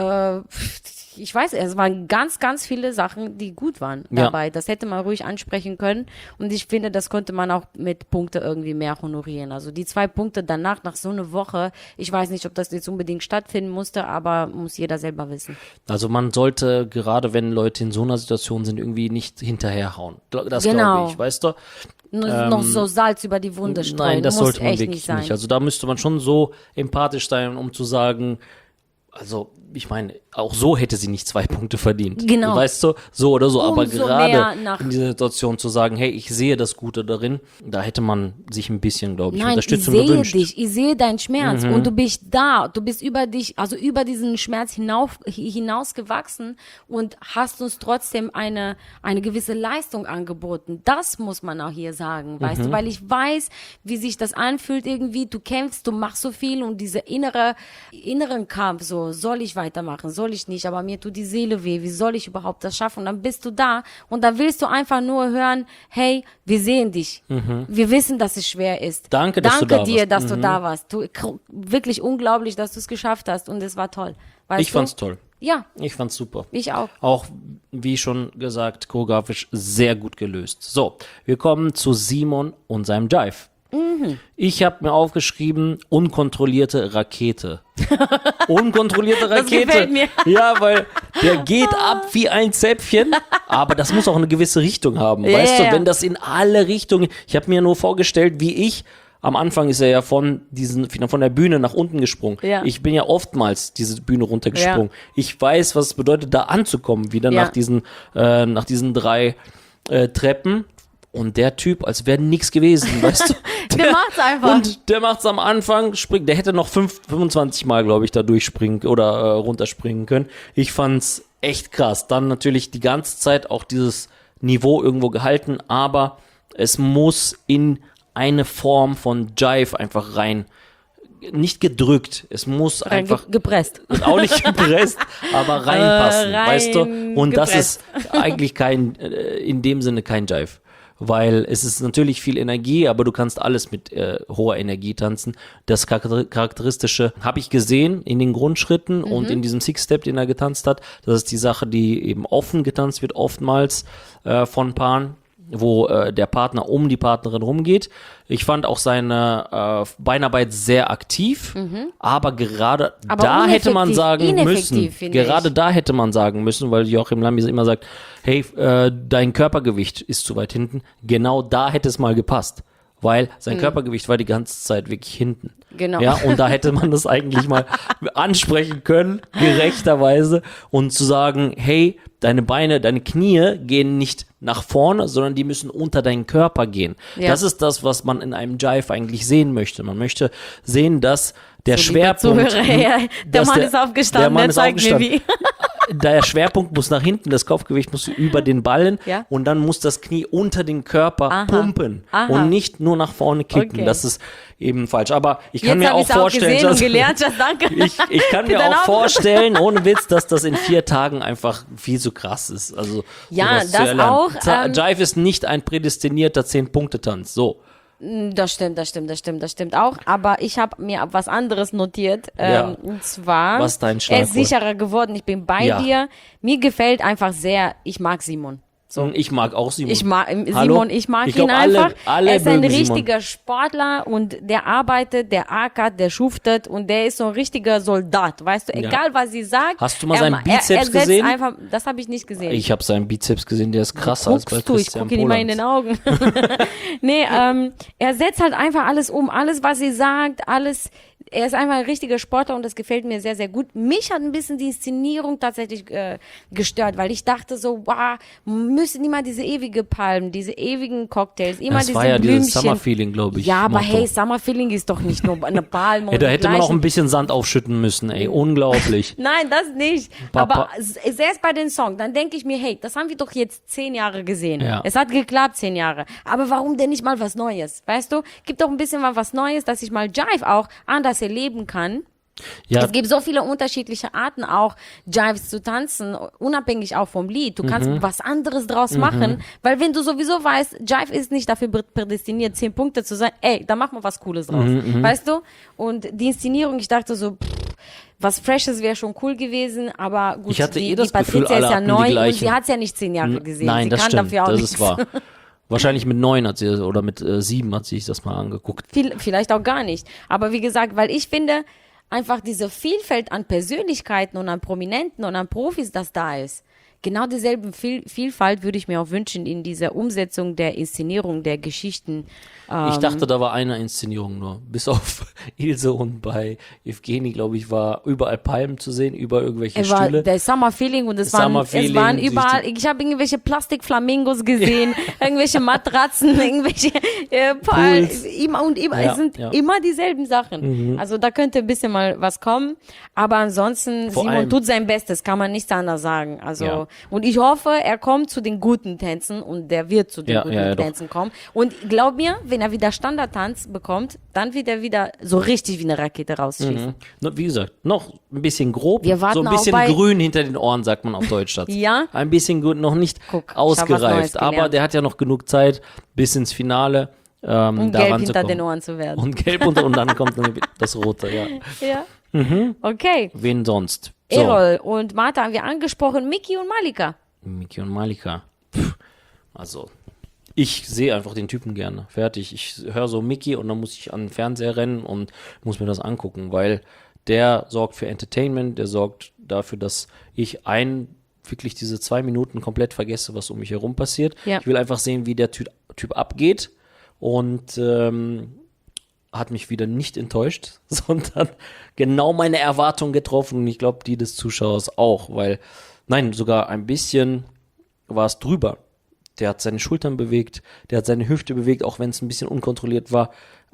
B: Ich weiß, es waren ganz, ganz viele Sachen, die gut waren
A: Ja.
B: dabei. Das hätte man ruhig ansprechen können. Und ich finde, das konnte man auch mit Punkte irgendwie mehr honorieren. Also die 2 Punkte danach, nach so einer Woche, ich weiß nicht, ob das jetzt unbedingt stattfinden musste, aber muss jeder selber wissen.
A: Also man sollte, gerade wenn Leute in so einer Situation sind, irgendwie nicht hinterherhauen. Das
B: Genau.
A: glaube ich, weißt du?
B: Noch so Salz über die Wunde streuen.
A: Nein, das
B: muss
A: sollte man
B: echt
A: wirklich
B: sein.
A: nicht. Also da müsste man schon so empathisch sein, um zu sagen, also ich meine, auch so hätte sie nicht 2 Punkte verdient.
B: Genau.
A: Weißt du, so oder so. Aber
B: Umso mehr
A: gerade
B: nach-
A: in dieser Situation zu sagen, hey, ich sehe das Gute darin, da hätte man sich ein bisschen, glaube ich,
B: Nein, ich
A: Unterstützung
B: sehe
A: gewünscht.
B: dich, ich sehe deinen Schmerz und du bist da, du bist über dich, also über diesen Schmerz hinausgewachsen und hast uns trotzdem eine gewisse Leistung angeboten. Das muss man auch hier sagen, weißt du, weil ich weiß, wie sich das anfühlt irgendwie, du kämpfst, du machst so viel und diese inneren Kampf, so, soll ich weitermachen, soll ich nicht, aber mir tut die Seele weh, wie soll ich überhaupt das schaffen? Und dann bist du da und da willst du einfach nur hören, hey, wir sehen dich, wir wissen, dass es schwer ist.
A: Danke, dass du da
B: dir,
A: warst.
B: dass du da warst. Wirklich unglaublich, dass du es geschafft hast und es war toll. Weißt
A: Ich
B: du?
A: fand's toll.
B: Ja,
A: Ich fand's super.
B: ich auch.
A: Auch, wie schon gesagt, choreografisch sehr gut gelöst. So, wir kommen zu Simon und seinem Jive. Ich habe mir aufgeschrieben, unkontrollierte Rakete. Unkontrollierte Rakete.
B: gefällt mir.
A: Ja, weil der geht ab wie ein Zäpfchen, aber das muss auch eine gewisse Richtung haben.
B: Ja,
A: Weißt
B: ja,
A: du,
B: ja.
A: wenn das in alle Richtungen, ich habe mir nur vorgestellt, wie ich, am Anfang ist er ja von der Bühne nach unten gesprungen.
B: Ja.
A: Ich bin ja oftmals diese Bühne runtergesprungen. Ich weiß, was es bedeutet, da anzukommen, wieder
B: Ja.
A: nach diesen 3 Treppen. Und der Typ, als wäre nichts gewesen, weißt du?
B: Der macht's einfach.
A: Und der macht's am Anfang, springt, der hätte noch 25 Mal, glaube ich, da durchspringen oder runterspringen können. Ich fand's echt krass. Dann natürlich die ganze Zeit auch dieses Niveau irgendwo gehalten, aber es muss in eine Form von Jive einfach rein. Nicht gedrückt, es muss einfach
B: gepresst.
A: und auch nicht gepresst, aber reinpassen, weißt du? Und das
B: gepresst.
A: ist eigentlich in dem Sinne kein Jive. Weil es ist natürlich viel Energie, aber du kannst alles mit hoher Energie tanzen. Das Charakteristische habe ich gesehen in den Grundschritten und in diesem Six-Step, den er getanzt hat. Das ist die Sache, die eben offen getanzt wird, oftmals von Paaren, wo der Partner um die Partnerin rumgeht. Ich fand auch seine Beinarbeit sehr aktiv, aber gerade da hätte man sagen müssen, da hätte man sagen müssen, weil Joachim Lambi immer sagt, hey, dein Körpergewicht ist zu weit hinten. Genau da hätte es mal gepasst, weil sein Körpergewicht war die ganze Zeit wirklich hinten.
B: Genau.
A: Ja, und da hätte man das eigentlich mal ansprechen können, gerechterweise, und zu sagen, hey, deine Beine, deine Knie gehen nicht nach vorne, sondern die müssen unter deinen Körper gehen.
B: Ja.
A: Das ist das, was man in einem Jive eigentlich sehen möchte. Man möchte sehen, dass der
B: So,
A: Schwerpunkt...
B: Zuhörer, ja, der
A: dass
B: Mann ist aufgestanden, der zeigt mir wie.
A: Der Schwerpunkt muss nach hinten, das Kopfgewicht muss über den Ballen
B: Ja.
A: und dann muss das Knie unter den Körper pumpen und nicht nur nach vorne kicken.
B: Okay.
A: Das ist eben falsch. Aber ich kann
B: Jetzt
A: mir
B: habe
A: auch
B: ich es auch
A: vorstellen,
B: gesehen und
A: dass,
B: gelernt. Schatz, danke.
A: ich kann mir
B: Deine
A: auch
B: Augen.
A: vorstellen, ohne Witz, dass das in 4 Tagen einfach viel zu krass ist. Also
B: Ja,
A: sowas zu
B: das
A: erlernen.
B: auch,
A: Jive ist nicht ein prädestinierter 10-Punkte-Tanz. So.
B: Das stimmt auch. Aber ich habe mir was anderes notiert.
A: Ja.
B: Und zwar,
A: Was ist dein
B: er
A: Schlagwort?
B: ist sicherer geworden. Ich bin bei
A: Ja.
B: dir. Mir gefällt einfach sehr, ich mag Simon. So.
A: Ich mag auch Simon.
B: Ich mag Simon,
A: Hallo?
B: ich mag
A: Ich
B: ihn
A: glaub,
B: einfach.
A: alle
B: Er ist ein
A: mögen Simon.
B: richtiger Sportler und der arbeitet, der ackert, der schuftet und der ist so ein richtiger Soldat, weißt du,
A: Ja.
B: egal was sie sagt.
A: Hast du mal seinen Bizeps
B: er setzt
A: gesehen?
B: Einfach, das habe ich nicht gesehen.
A: Ich habe seinen Bizeps gesehen, der ist krasser als bei
B: Guckst du, ich
A: Christian
B: gucke ihn immer in
A: Polans.
B: den Augen. Nee, er setzt halt einfach alles um, alles was sie sagt, alles. Er ist einfach ein richtiger Sportler und das gefällt mir sehr, sehr gut. Mich hat ein bisschen die Inszenierung tatsächlich gestört, weil ich dachte so, wow, müssen immer diese ewige Palmen, diese ewigen Cocktails, immer
A: Das
B: diese
A: war ja
B: Blümchen.
A: dieses Summer-Feeling, glaube ich.
B: Ja, aber
A: Motto.
B: hey, Summer Feeling ist doch nicht nur eine Palme.
A: Ja, da
B: und
A: hätte man auch
B: gleichen-
A: ein bisschen Sand aufschütten müssen, ey. Unglaublich.
B: Nein, das nicht.
A: Papa.
B: Aber selbst bei den Songs, dann denke ich mir, hey, das haben wir doch jetzt 10 Jahre gesehen.
A: Ja.
B: Es hat geklappt, 10 Jahre. Aber warum denn nicht mal was Neues? Weißt du, gibt doch ein bisschen mal was Neues, dass ich mal Jive auch anders erleben kann.
A: Ja,
B: Es gibt so viele unterschiedliche Arten auch, Jives zu tanzen, unabhängig auch vom Lied. Du kannst was anderes draus machen, weil wenn du sowieso weißt, Jive ist nicht dafür prädestiniert, 10 Punkte zu sein, ey, dann mach mal was Cooles draus. Weißt du? Und die Inszenierung, ich dachte so, was Freshes wäre schon cool gewesen, aber gut,
A: Ich hatte
B: die
A: das
B: Patricia
A: Gefühl, alle
B: ist ja
A: hatten die
B: neu und
A: gleichen.
B: sie hat es ja nicht 10 Jahre gesehen.
A: nein,
B: sie
A: das
B: kann
A: stimmt,
B: dafür auch
A: das
B: nichts.
A: ist wahr. Wahrscheinlich mit 9 hat sie oder mit 7 hat sie sich das mal angeguckt.
B: Vielleicht auch gar nicht. Aber wie gesagt, weil ich finde, einfach diese Vielfalt an Persönlichkeiten und an Prominenten und an Profis, das da ist. Genau dieselben Vielfalt würde ich mir auch wünschen in dieser Umsetzung der Inszenierung der Geschichten.
A: Ich dachte, da war eine Inszenierung nur. Bis auf Ilse und bei Evgeni, glaube ich, war überall Palmen zu sehen, über irgendwelche
B: Es war
A: Stühle.
B: der Summer Feeling und es waren
A: Feeling,
B: überall, ich habe irgendwelche Plastikflamingos gesehen, irgendwelche Matratzen, irgendwelche Palmen,
A: Pools.
B: immer und immer,
A: Ja,
B: es sind
A: ja.
B: immer dieselben Sachen. Also da könnte ein bisschen mal was kommen, aber ansonsten,
A: Vor
B: Simon
A: allem-
B: tut sein Bestes, kann man nichts anderes sagen. Also,
A: Ja.
B: und ich hoffe, er kommt zu den guten Tänzen und der wird zu den
A: Ja,
B: guten
A: ja, doch.
B: Tänzen kommen. Und glaub mir, wenn er wieder Standardtanz bekommt, dann wird er wieder so richtig wie eine Rakete rausschießen.
A: Wie gesagt, noch ein bisschen grob,
B: Wir warten
A: so ein
B: auch
A: bisschen
B: bei-
A: grün hinter den Ohren, sagt man auf Deutsch. Schatz.
B: Ja?
A: Ein bisschen gut, noch nicht
B: Guck, ich hab was Neues
A: ausgereift, aber
B: gelernt.
A: der hat ja noch genug Zeit bis ins Finale.
B: Und
A: da
B: gelb hinter
A: ranzukommen.
B: den Ohren zu werden.
A: Und gelb und dann kommt dann das Rote, ja.
B: Ja. Okay.
A: Wen sonst? So,
B: Errol und Martha haben wir angesprochen, Miki und Malika.
A: Miki und Malika. Also, ich sehe einfach den Typen gerne. Fertig. Ich höre so Miki und dann muss ich an den Fernseher rennen und muss mir das angucken, weil der sorgt für Entertainment, der sorgt dafür, dass ich wirklich diese 2 Minuten komplett vergesse, was um mich herum passiert.
B: Ja.
A: Ich will einfach sehen, wie der Typ abgeht und hat mich wieder nicht enttäuscht, sondern genau meine Erwartungen getroffen und ich glaube, die des Zuschauers auch, weil, nein, sogar ein bisschen war es drüber. der hat seine Schultern bewegt, der hat seine Hüfte bewegt, auch wenn es ein bisschen unkontrolliert war.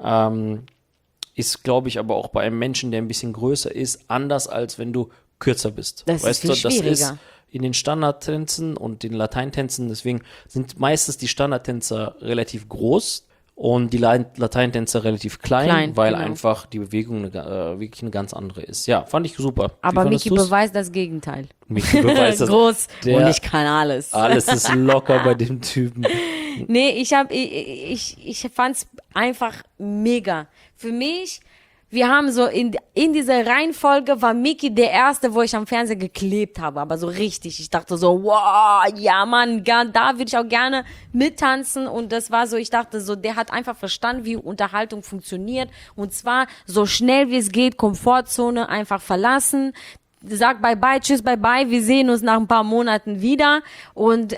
A: Ist, glaube ich, aber auch bei einem Menschen, der ein bisschen größer ist, anders, als wenn du kürzer bist.
B: Das ist viel schwieriger.
A: Das ist in den Standardtänzen und den Lateintänzen, deswegen sind meistens die Standardtänzer relativ groß und die Lateintänzer relativ klein, weil
B: genau.
A: einfach die Bewegung wirklich eine ganz andere ist. Ja, fand ich super.
B: Aber
A: Wie fandest
B: Miki
A: du's?
B: beweist das Gegenteil.
A: Miki beweist das.
B: Groß
A: Der-
B: und ich kann alles.
A: Alles ist locker bei dem Typen.
B: Nee, ich fand's einfach mega. Für mich, wir haben so in dieser Reihenfolge war Miki der erste, wo ich am Fernseher geklebt habe, aber so richtig. Ich dachte so, wow, ja Mann, da würde ich auch gerne mittanzen und das war so, ich dachte so, der hat einfach verstanden, wie Unterhaltung funktioniert und zwar so schnell wie es geht, Komfortzone einfach verlassen. Sag bye-bye, tschüss, bye-bye, wir sehen uns nach ein paar Monaten wieder und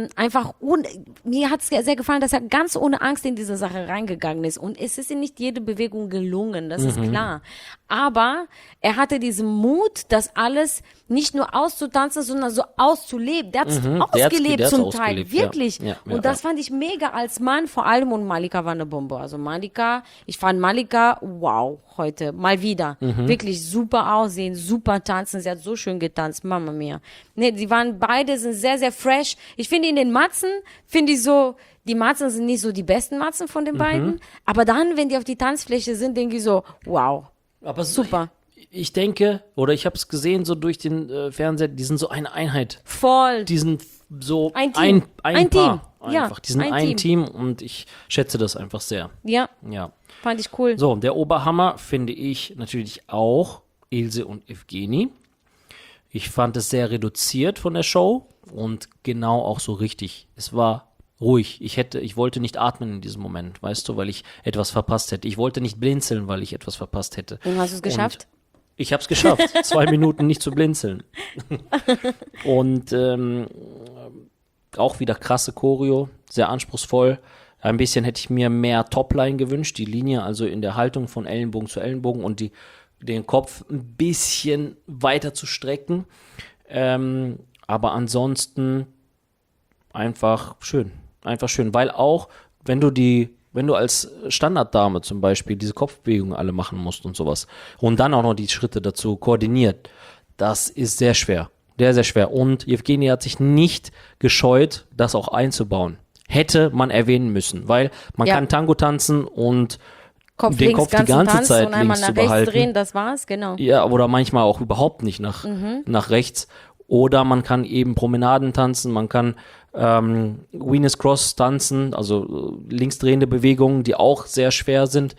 B: mir hat es sehr gefallen, dass er ganz ohne Angst in diese Sache reingegangen ist und es ist ihm nicht jede Bewegung gelungen, das ist klar, aber er hatte diesen Mut, das alles nicht nur auszutanzen, sondern so auszuleben, der hat es ausgelebt
A: der hat's
B: zum Teil,
A: ausgelebt, ja.
B: wirklich
A: Ja,
B: und das fand ich mega als Mann vor allem und Malika war eine Bombe, also ich fand Malika, wow, heute, mal wieder, wirklich super aussehen, super tanzen, sie hat so schön getanzt, Mama mia. Nee, beide sind sehr, sehr fresh. Ich finde in den Matzen, die Matzen sind nicht so die besten Matzen von den beiden, aber dann, wenn die auf die Tanzfläche sind, denke ich so, wow,
A: Aber
B: super.
A: Ich denke, oder ich habe es gesehen, so durch den Fernseher, die sind so eine Einheit.
B: Voll.
A: Die sind so
B: Ein Team.
A: ein
B: Ein
A: Paar.
B: Team. Ja,
A: Einfach. Die sind
B: ein
A: ein Team und ich schätze das einfach sehr.
B: Ja,
A: Ja.
B: fand ich cool.
A: So, der Oberhammer finde ich natürlich auch Ilse und Evgeni. Ich fand es sehr reduziert von der Show und genau auch so richtig. Es war ruhig. Ich wollte nicht atmen in diesem Moment, weißt du, weil ich etwas verpasst hätte. Ich wollte nicht blinzeln, weil ich etwas verpasst hätte.
B: Und hast du es geschafft?
A: Ich habe es geschafft, 2 Minuten nicht zu blinzeln. Und auch wieder krasse Choreo, sehr anspruchsvoll. Ein bisschen hätte ich mir mehr Topline gewünscht, die Linie also in der Haltung von Ellenbogen zu Ellenbogen und den Kopf ein bisschen weiter zu strecken. Aber ansonsten einfach schön, weil auch, wenn du als Standarddame zum Beispiel diese Kopfbewegungen alle machen musst und sowas und dann auch noch die Schritte dazu koordiniert, das ist sehr schwer. Sehr, sehr schwer. Und Evgeni hat sich nicht gescheut, das auch einzubauen. Hätte man erwähnen müssen, weil man
B: Ja.
A: kann Tango tanzen und
B: Kopf
A: den
B: links,
A: Kopf die
B: ganzen
A: ganze
B: Tanz
A: Zeit
B: und einmal
A: links
B: nach
A: zu
B: rechts
A: behalten.
B: drehen, das war's, genau.
A: Ja, oder manchmal auch überhaupt nicht nach rechts. Oder man kann eben Promenaden tanzen, man kann Venus Cross tanzen, also linksdrehende Bewegungen, die auch sehr schwer sind,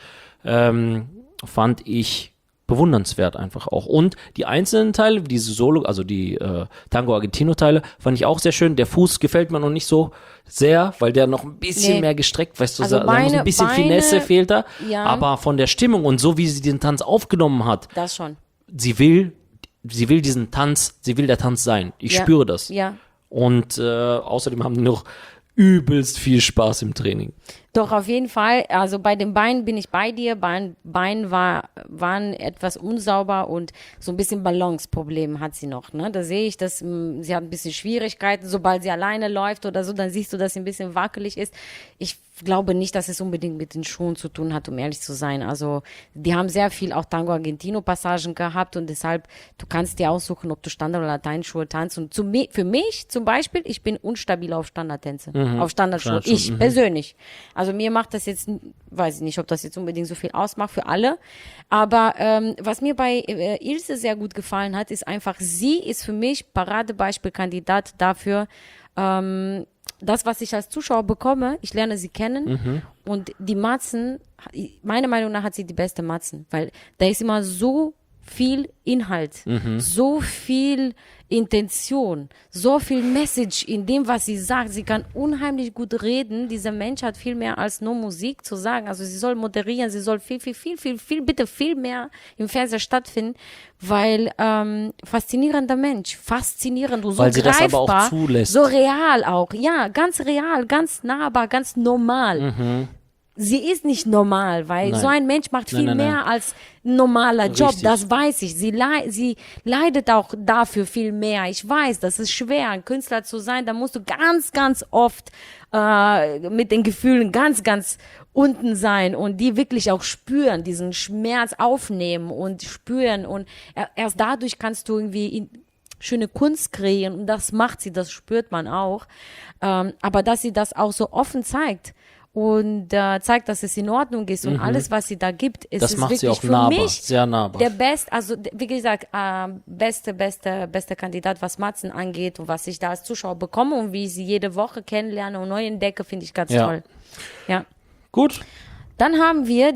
A: fand ich bewundernswert einfach auch. Und die einzelnen Teile, diese Solo, also die Tango Argentino Teile, fand ich auch sehr schön. Der Fuß gefällt mir noch nicht so sehr, weil der noch ein bisschen
B: Nee.
A: mehr gestreckt, weißt du,
B: Also
A: da muss ein bisschen
B: Beine,
A: Finesse fehlt da.
B: ja.
A: Aber von der Stimmung und so, wie sie den Tanz aufgenommen hat,
B: Das schon.
A: sie will diesen Tanz, sie will der Tanz sein. Ich
B: Ja.
A: spüre das.
B: Ja.
A: Und außerdem haben die noch übelst viel Spaß im Training.
B: Doch, auf jeden Fall. Also bei den Beinen bin ich bei dir. Beine waren etwas unsauber und so ein bisschen Balanceproblem hat sie noch. Ne? Da sehe ich, dass sie hat ein bisschen Schwierigkeiten. Sobald sie alleine läuft oder so, dann siehst du, dass sie ein bisschen wackelig ist. Ich glaube nicht, dass es unbedingt mit den Schuhen zu tun hat, um ehrlich zu sein. Also die haben sehr viel auch Tango Argentino Passagen gehabt und deshalb, du kannst dir aussuchen, ob du Standard- oder Lateinschuhe tanzt. Und für mich zum Beispiel, ich bin unstabil auf Standardtänze, auf Standardschuhe. Ich persönlich. Also mir macht das jetzt, weiß ich nicht, ob das jetzt unbedingt so viel ausmacht für alle. Aber was mir bei Ilse sehr gut gefallen hat, ist einfach, sie ist für mich Paradebeispielkandidat dafür, das, was ich als Zuschauer bekomme, ich lerne sie kennen und die Matzen, meiner Meinung nach hat sie die beste Matzen, weil da ist immer so viel Inhalt, so viel Intention, so viel Message in dem, was sie sagt. Sie kann unheimlich gut reden. Dieser Mensch hat viel mehr als nur Musik zu sagen. Also sie soll moderieren, sie soll bitte viel mehr im Fernseher stattfinden, weil faszinierender Mensch, faszinierend und so
A: Weil sie das
B: greifbar,
A: aber auch zulässt.
B: so real auch. Ja, ganz real, ganz nahbar, ganz normal. sie ist nicht normal, weil
A: Nein.
B: so ein Mensch macht viel
A: Nein.
B: mehr als ein normaler Job,
A: Richtig.
B: das weiß ich. Sie leidet auch dafür viel mehr. Ich weiß, das ist schwer, ein Künstler zu sein, da musst du ganz, ganz oft mit den Gefühlen ganz, ganz unten sein und die wirklich auch spüren, diesen Schmerz aufnehmen und spüren und erst dadurch kannst du irgendwie schöne Kunst kreieren und das macht sie, das spürt man auch. Aber dass sie das auch so offen zeigt und zeigt, dass es in Ordnung ist und alles, was sie da gibt, ist
A: Das
B: es
A: macht
B: wirklich
A: sie auch
B: für
A: nahbar,
B: mich
A: sehr nahbar.
B: der wie gesagt, beste Kandidat, was Matzen angeht und was ich da als Zuschauer bekomme und wie ich sie jede Woche kennenlerne und neu entdecke, finde ich ganz
A: Ja.
B: toll. Ja.
A: Gut.
B: Dann haben wir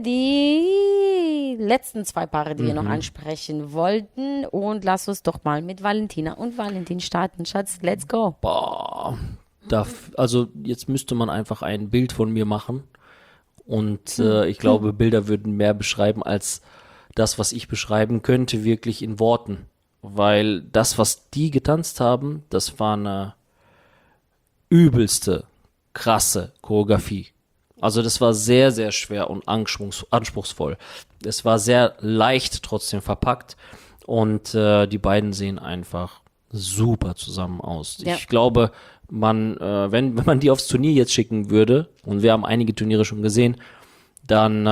B: die letzten 2 Paare, die wir noch ansprechen wollten. Und lass uns doch mal mit Valentina und Valentin starten. Schatz, let's go.
A: Boah. Also jetzt müsste man einfach ein Bild von mir machen. Und ich glaube, Bilder würden mehr beschreiben als das, was ich beschreiben könnte, wirklich in Worten. Weil das, was die getanzt haben, das war eine übelste, krasse Choreografie. Also das war sehr, sehr schwer und anspruchsvoll. Es war sehr leicht trotzdem verpackt und die beiden sehen einfach super zusammen aus.
B: Ja.
A: Ich glaube, wenn man die aufs Turnier jetzt schicken würde, und wir haben einige Turniere schon gesehen, dann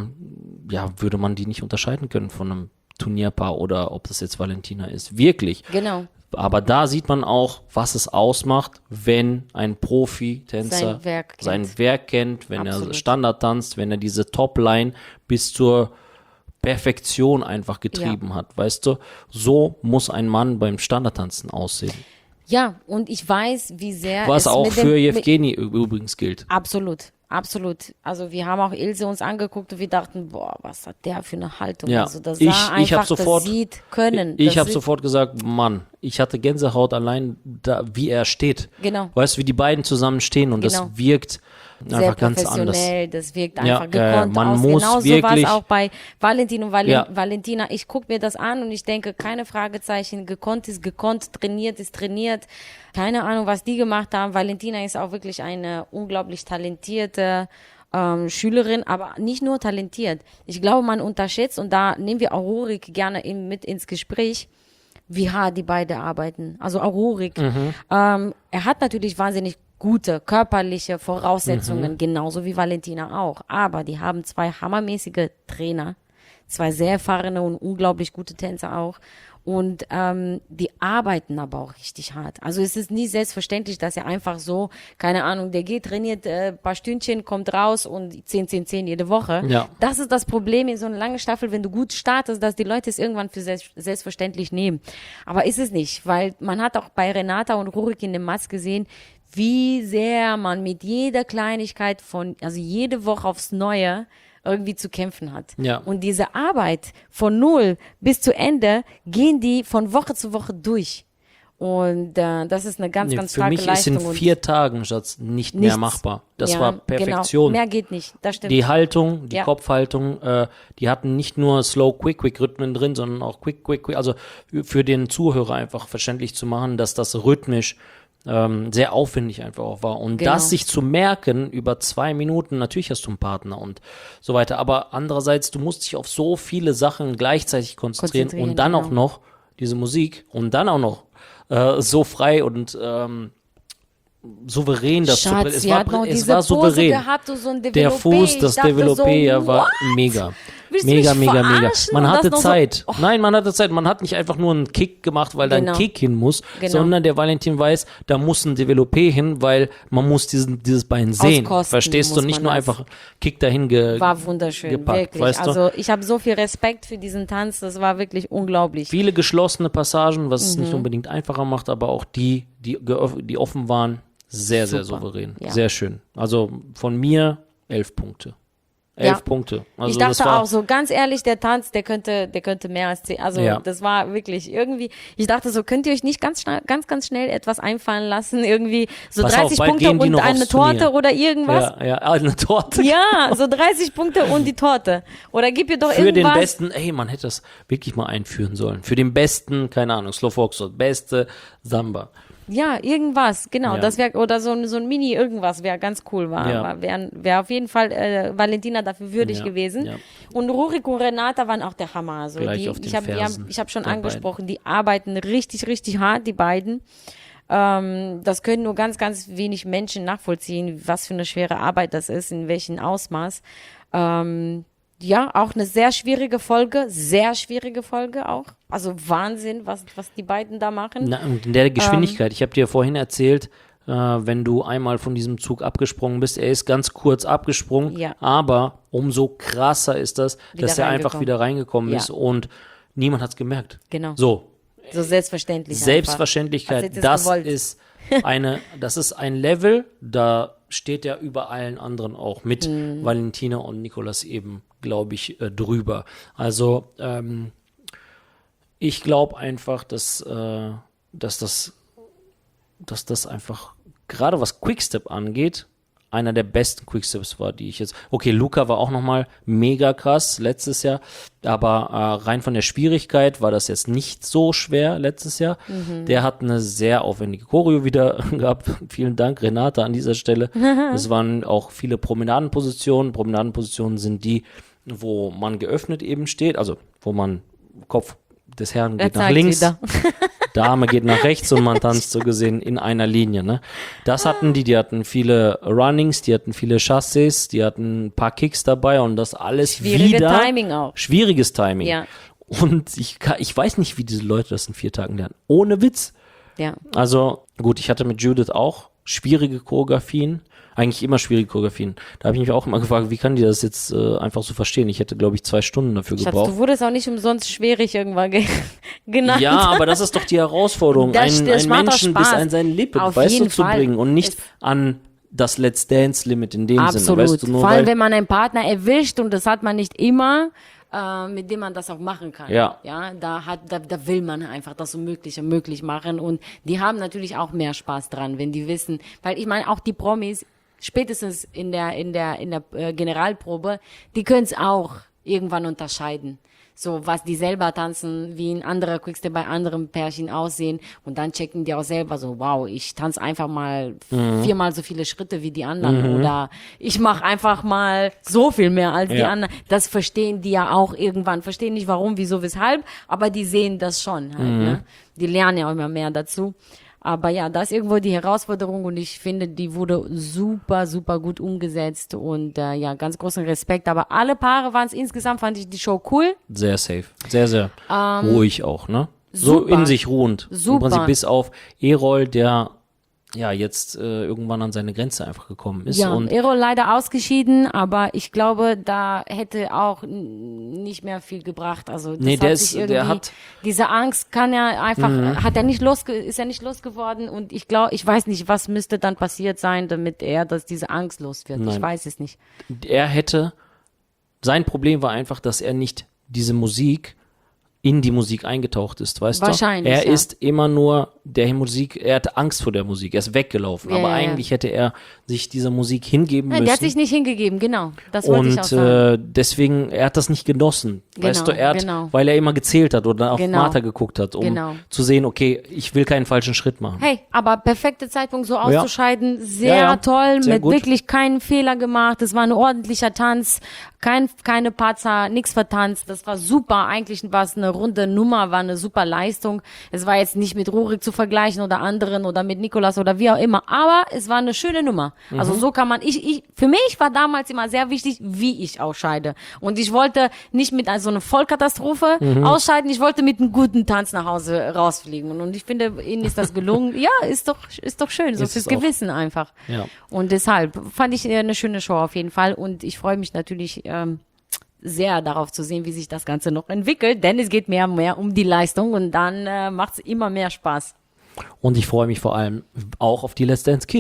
A: würde man die nicht unterscheiden können von einem Turnierpaar oder ob das jetzt Valentina ist. Wirklich.
B: Genau.
A: Aber da sieht man auch, was es ausmacht, wenn ein Profi-Tänzer sein Werk kennt, wenn
B: Absolut.
A: er Standard tanzt, wenn er diese Top-Line bis zur Perfektion einfach getrieben hat, weißt du? So muss ein Mann beim Standardtanzen aussehen.
B: Ja, und ich weiß, wie sehr
A: Was
B: es
A: auch
B: mit
A: für Jewgeni übrigens gilt.
B: Absolut. Also wir haben auch Ilse uns angeguckt und wir dachten, boah, was hat der für eine Haltung?
A: Ja,
B: Also das
A: ich
B: sah
A: hab
B: einfach,
A: sofort-
B: das sieht können.
A: Ich
B: Das
A: habe
B: sieht-
A: sofort gesagt, Mann, ich hatte Gänsehaut allein, da, wie er steht.
B: Genau.
A: Weißt du, wie die beiden zusammen stehen und
B: Genau.
A: das wirkt
B: sehr
A: einfach ganz anders.
B: professionell, das wirkt
A: Ja,
B: einfach gekonnt
A: man
B: aus.
A: muss
B: Genauso war es
A: wirklich-
B: auch bei Valentin und
A: Ja.
B: Valentina. Ich gucke mir das an und ich denke, keine Fragezeichen, gekonnt ist gekonnt, trainiert ist trainiert. Keine Ahnung, was die gemacht haben. Valentina ist auch wirklich eine unglaublich talentierte Schülerin, aber nicht nur talentiert. Ich glaube, man unterschätzt, und da nehmen wir Aurorik gerne mit ins Gespräch, wie hart die beide arbeiten. Also Aurorik, er hat natürlich wahnsinnig gute körperliche Voraussetzungen, genauso wie Valentina auch. Aber die haben 2 hammermäßige Trainer, 2 sehr erfahrene und unglaublich gute Tänzer auch. Und die arbeiten aber auch richtig hart. Also es ist nie selbstverständlich, dass er einfach so, keine Ahnung, der geht, trainiert paar Stündchen, kommt raus und 10 jede Woche.
A: Ja.
B: Das ist das Problem in so einer langen Staffel, wenn du gut startest, dass die Leute es irgendwann für selbstverständlich nehmen. Aber ist es nicht, weil man hat auch bei Renata und Rurik in dem Match gesehen, wie sehr man mit jeder Kleinigkeit also jede Woche aufs Neue irgendwie zu kämpfen hat.
A: Ja.
B: Und diese Arbeit von 0 bis zu Ende gehen die von Woche zu Woche durch. Und das ist eine ganz, ganz
A: Für
B: starke
A: mich ist
B: Leistung.
A: in
B: und
A: 4 Tagen, Schatz, nicht mehr
B: nichts.
A: machbar. Das
B: Ja,
A: war Perfektion.
B: Genau. Mehr geht nicht. Das stimmt.
A: Die Haltung, die
B: Ja.
A: Kopfhaltung, die hatten nicht nur Slow-Quick-Quick-Rhythmen drin, sondern auch Quick-Quick-Quick. Also für den Zuhörer einfach verständlich zu machen, dass das rhythmisch sehr aufwendig einfach auch war. Und
B: Genau.
A: das sich zu merken über 2 Minuten, natürlich hast du einen Partner und so weiter, aber andererseits, du musst dich auf so viele Sachen gleichzeitig konzentrieren und dann
B: genau.
A: auch noch diese Musik und dann auch noch so frei und souverän das
B: Schatz,
A: es
B: sie
A: war,
B: hat noch
A: es
B: diese
A: war
B: Pose
A: souverän.
B: gehabt, so ein Developpé.
A: Der Fuß, das
B: Ich dachte
A: Developpé,
B: so,
A: war
B: what?
A: mega.
B: Willst du
A: Mega,
B: mich
A: mega, mega.
B: verarschen?
A: Man
B: Und das
A: hatte
B: noch so-
A: Zeit.
B: Oh.
A: Nein, man hatte Zeit. Man hat nicht einfach nur einen Kick gemacht, weil da ein
B: Genau.
A: Kick hin muss,
B: Genau.
A: sondern der Valentin weiß, da muss ein Developpé hin, weil man muss dieses Bein sehen.
B: Auskosten
A: Verstehst du?
B: muss
A: Nicht
B: man
A: nur
B: das.
A: einfach Kick dahin
B: War wunderschön,
A: gepackt,
B: wirklich.
A: weißt du?
B: Also ich habe so viel Respekt für diesen Tanz, das war wirklich unglaublich.
A: Viele geschlossene Passagen, was
B: Mhm.
A: es nicht unbedingt einfacher macht, aber auch die offen waren, sehr, sehr
B: Super.
A: souverän.
B: Ja.
A: Sehr schön. Also von mir 11 Punkte. 11
B: Ja.
A: Punkte. Also
B: Ich
A: das
B: dachte
A: war,
B: auch so, ganz ehrlich, der Tanz, der könnte mehr als 10. Also
A: Ja.
B: das war wirklich irgendwie, ich dachte so, könnt ihr euch nicht ganz schnell etwas einfallen lassen, irgendwie so
A: Pass auf,
B: 30
A: bald
B: Punkte
A: gehen die
B: und
A: noch
B: eine
A: aufs Turnier.
B: Torte oder irgendwas?
A: ja, eine Torte.
B: Ja, so 30 Punkte und die Torte. Oder gib ihr doch
A: Für den
B: irgendwas.
A: besten, ey, man hätte das wirklich mal einführen sollen. Für den besten, keine Ahnung, Slow Foxtrot, beste Samba.
B: Ja, irgendwas, genau.
A: Ja.
B: Das wäre, oder so ein Mini-Irgendwas wäre ganz cool. Wäre auf jeden Fall Valentina dafür würdig
A: Ja,
B: gewesen.
A: ja.
B: Und Rurik und Renata waren auch der Hammer. Also
A: Gleich auf den Fersen
B: ich habe schon
A: der
B: angesprochen, die arbeiten richtig, richtig hart, die beiden. Das können nur ganz, ganz wenig Menschen nachvollziehen, was für eine schwere Arbeit das ist, in welchem Ausmaß. Ja, auch eine sehr schwierige Folge auch. Also Wahnsinn, was die beiden da machen.
A: Na, und in der Geschwindigkeit, ich habe dir vorhin erzählt, wenn du einmal von diesem Zug abgesprungen bist, er ist ganz kurz abgesprungen,
B: Ja.
A: aber umso krasser ist das,
B: Wieder
A: dass er einfach
B: reingekommen.
A: wieder reingekommen
B: Ja.
A: ist und niemand hat es gemerkt.
B: Genau.
A: So,
B: So selbstverständlich.
A: Selbstverständlichkeit,
B: Einfach.
A: das
B: gewollt.
A: ist das ist ein Level, da steht er über allen anderen auch mit Valentina und Nicolas eben, glaube ich, drüber. Also ich glaube einfach, dass das einfach, gerade was Quickstep angeht, einer der besten Quicksteps war, die ich jetzt. Okay, Luca war auch nochmal mega krass letztes Jahr, aber rein von der Schwierigkeit war das jetzt nicht so schwer letztes Jahr. Der hat eine sehr aufwendige Choreo wieder gehabt. Vielen Dank, Renata, an dieser Stelle. Es waren auch viele Promenadenpositionen. Promenadenpositionen sind die, wo man geöffnet eben steht, also wo man Kopf des Herrn geht nach links.
B: Wieder.
A: Dame geht nach rechts und man tanzt so gesehen in einer Linie, ne? Das hatten die hatten viele Runnings, die hatten viele Chassis, die hatten ein paar Kicks dabei und das alles
B: Schwierige
A: wieder.
B: Timing auch.
A: Schwieriges Timing.
B: Ja.
A: Und ich weiß nicht, wie diese Leute das in 4 Tagen lernen. Ohne Witz.
B: Ja.
A: Also, gut, ich hatte mit Judith auch schwierige Choreografien. Eigentlich immer schwierige Choreografien. Da habe ich mich auch immer gefragt, wie kann die das jetzt einfach so verstehen? Ich hätte, glaube ich, 2 Stunden dafür
B: Schatz,
A: gebraucht.
B: du wurdest auch nicht umsonst schwierig irgendwann genannt.
A: Ja, aber das ist doch die Herausforderung,
B: Das
A: einen
B: macht doch
A: Menschen bis
B: Spaß.
A: an sein Limit,
B: Auf
A: weißt du,
B: jeden
A: zu
B: Fall.
A: bringen und nicht an das Let's Dance Limit in dem Sinne.
B: Absolut.
A: Weißt du, nur
B: Vor allem,
A: weil,
B: wenn man einen Partner erwischt und das hat man nicht immer, mit dem man das auch machen kann.
A: Ja.
B: Ja, da will man einfach das Unmögliche möglich machen und die haben natürlich auch mehr Spaß dran, wenn die wissen, weil ich meine, auch die Promis, spätestens in der Generalprobe, die können es auch irgendwann unterscheiden. So, was die selber tanzen, wie ein anderer Quickstep bei anderen Pärchen aussehen. Und dann checken die auch selber so, wow, ich tanze einfach mal 4-mal so viele Schritte wie die anderen. Oder ich mache einfach mal so viel mehr als die
A: Ja.
B: anderen. Das verstehen die ja auch irgendwann. Verstehen nicht warum, wieso, weshalb. Aber die sehen das schon halt, ne? Die lernen ja auch immer mehr dazu. Aber ja, das ist irgendwo die Herausforderung und ich finde, die wurde super, super gut umgesetzt und ja, ganz großen Respekt. Aber alle Paare waren es insgesamt, fand ich die Show cool.
A: sehr safe, sehr, sehr ruhig auch, ne? So
B: super.
A: in sich ruhend.
B: Super.
A: Im Prinzip bis auf Erol, der ja jetzt irgendwann an seine Grenze einfach gekommen ist.
B: Ja,
A: Und
B: Erol leider ausgeschieden, aber ich glaube, da hätte auch nicht mehr viel gebracht. Also das
A: Nee,
B: hat
A: der
B: sich
A: ist- der
B: irgendwie,
A: hat-
B: diese Angst kann ja einfach, ist er nicht losgeworden und ich glaube, ich weiß nicht, was müsste dann passiert sein, damit dass diese Angst los wird. Ich
A: Nein.
B: weiß es nicht.
A: sein Problem war einfach, dass er nicht diese Musik in die Musik eingetaucht ist, weißt du?
B: Wahrscheinlich,
A: Er
B: ja.
A: ist immer nur der Musik, er hatte Angst vor der Musik, er ist weggelaufen,
B: Ja,
A: aber
B: ja, ja.
A: eigentlich hätte er sich dieser Musik hingeben
B: Ja,
A: müssen.
B: der hat sich nicht hingegeben, genau. Das wollte ich auch
A: Und
B: sagen.
A: deswegen, er hat das nicht genossen.
B: Genau,
A: Weißt du, er hat,
B: genau.
A: weil er immer gezählt hat oder auf
B: Genau.
A: Martha geguckt hat, um
B: Genau.
A: zu sehen, okay, ich will keinen falschen Schritt machen.
B: Hey, aber perfekter Zeitpunkt, so auszuscheiden. Sehr
A: Ja, ja.
B: toll,
A: Sehr
B: mit
A: gut.
B: wirklich keinen Fehler gemacht. Es war ein ordentlicher Tanz, keine Patzer, nichts vertanzt. Das war super. Eigentlich war es eine runde Nummer, war eine super Leistung. Es war jetzt nicht mit Rurik zu vergleichen oder anderen oder mit Nicolas oder wie auch immer. Aber es war eine schöne Nummer. Also so kann man, für mich war damals immer sehr wichtig, wie ich ausscheide. Und ich wollte nicht mit so einer Vollkatastrophe ausscheiden. Ich wollte mit einem guten Tanz nach Hause rausfliegen. Und ich finde, ihnen ist das gelungen. Ja, ist doch schön. So
A: Ist
B: fürs
A: es auch.
B: Gewissen einfach.
A: Ja.
B: Und deshalb fand ich eine schöne Show auf jeden Fall. Und ich freue mich natürlich sehr darauf zu sehen, wie sich das Ganze noch entwickelt. Denn es geht mehr und mehr um die Leistung und dann macht es immer mehr Spaß.
A: Und ich freue mich vor allem auch auf die Let's Dance Kids.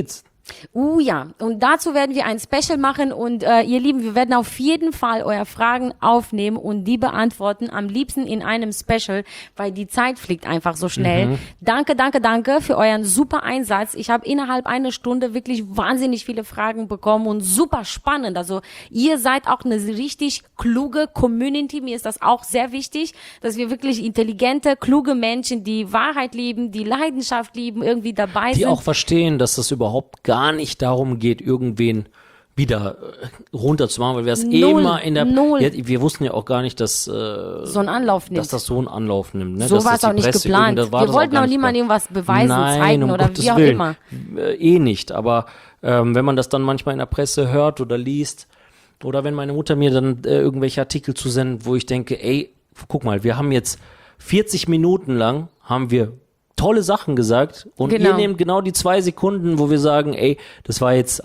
B: Ja, und dazu werden wir ein Special machen und ihr Lieben, wir werden auf jeden Fall eure Fragen aufnehmen und die beantworten, am liebsten in einem Special, weil die Zeit fliegt einfach so schnell. Danke für euren super Einsatz. Ich habe innerhalb einer Stunde wirklich wahnsinnig viele Fragen bekommen und super spannend. Also ihr seid auch eine richtig kluge Community. Mir ist das auch sehr wichtig, dass wir wirklich intelligente, kluge Menschen, die Wahrheit lieben, die Leidenschaft lieben, irgendwie dabei sind.
A: Die auch verstehen, dass das überhaupt gar nicht darum geht, irgendwen wieder runterzumachen, weil wir das immer in der, wir wussten ja auch gar nicht, dass
B: so einen Anlauf nimmt.
A: dass das so einen Anlauf nimmt. Ne?
B: So war es auch nicht geplant. Wir wollten auch niemandem irgendwas beweisen, zeigen oder
A: Gottes
B: wie auch
A: Willen.
B: immer.
A: Nicht, aber wenn man das dann manchmal in der Presse hört oder liest oder wenn meine Mutter mir dann irgendwelche Artikel zusendet, wo ich denke, ey, guck mal, wir haben jetzt 40 Minuten lang, haben wir tolle Sachen gesagt und ihr nehmt genau die 2 Sekunden, wo wir sagen, ey, das war jetzt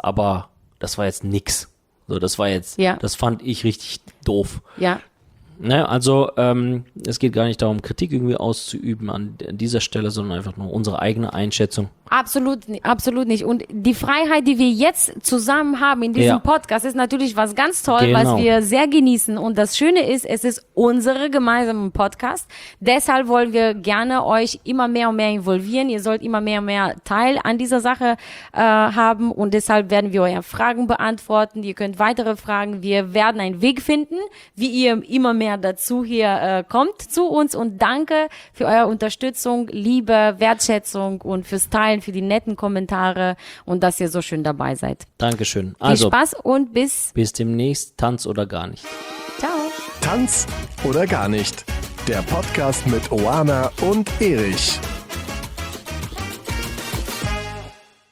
A: nix. So, das fand ich richtig doof.
B: Ja.
A: Ne, also es geht gar nicht darum, Kritik irgendwie auszuüben an dieser Stelle, sondern einfach nur unsere eigene Einschätzung.
B: Absolut nicht. Und die Freiheit, die wir jetzt zusammen haben in diesem Podcast, ist natürlich was ganz toll, was wir sehr genießen. Und das Schöne ist, es ist unsere gemeinsame Podcast. Deshalb wollen wir gerne euch immer mehr und mehr involvieren. Ihr sollt immer mehr und mehr Teil an dieser Sache haben. Und deshalb werden wir eure Fragen beantworten. Ihr könnt weitere Fragen. Wir werden einen Weg finden, wie ihr immer mehr dazu hier kommt zu uns. Und danke für eure Unterstützung, Liebe, Wertschätzung und fürs Teilen, für die netten Kommentare und dass ihr so schön dabei seid.
A: Dankeschön.
B: Also, viel Spaß und bis
A: demnächst. Tanz oder gar nicht.
B: Ciao.
C: Tanz oder gar nicht. Der Podcast mit Oana und Erich.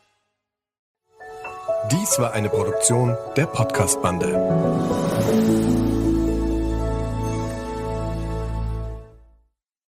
C: Dies war eine Produktion der Podcast-Bande.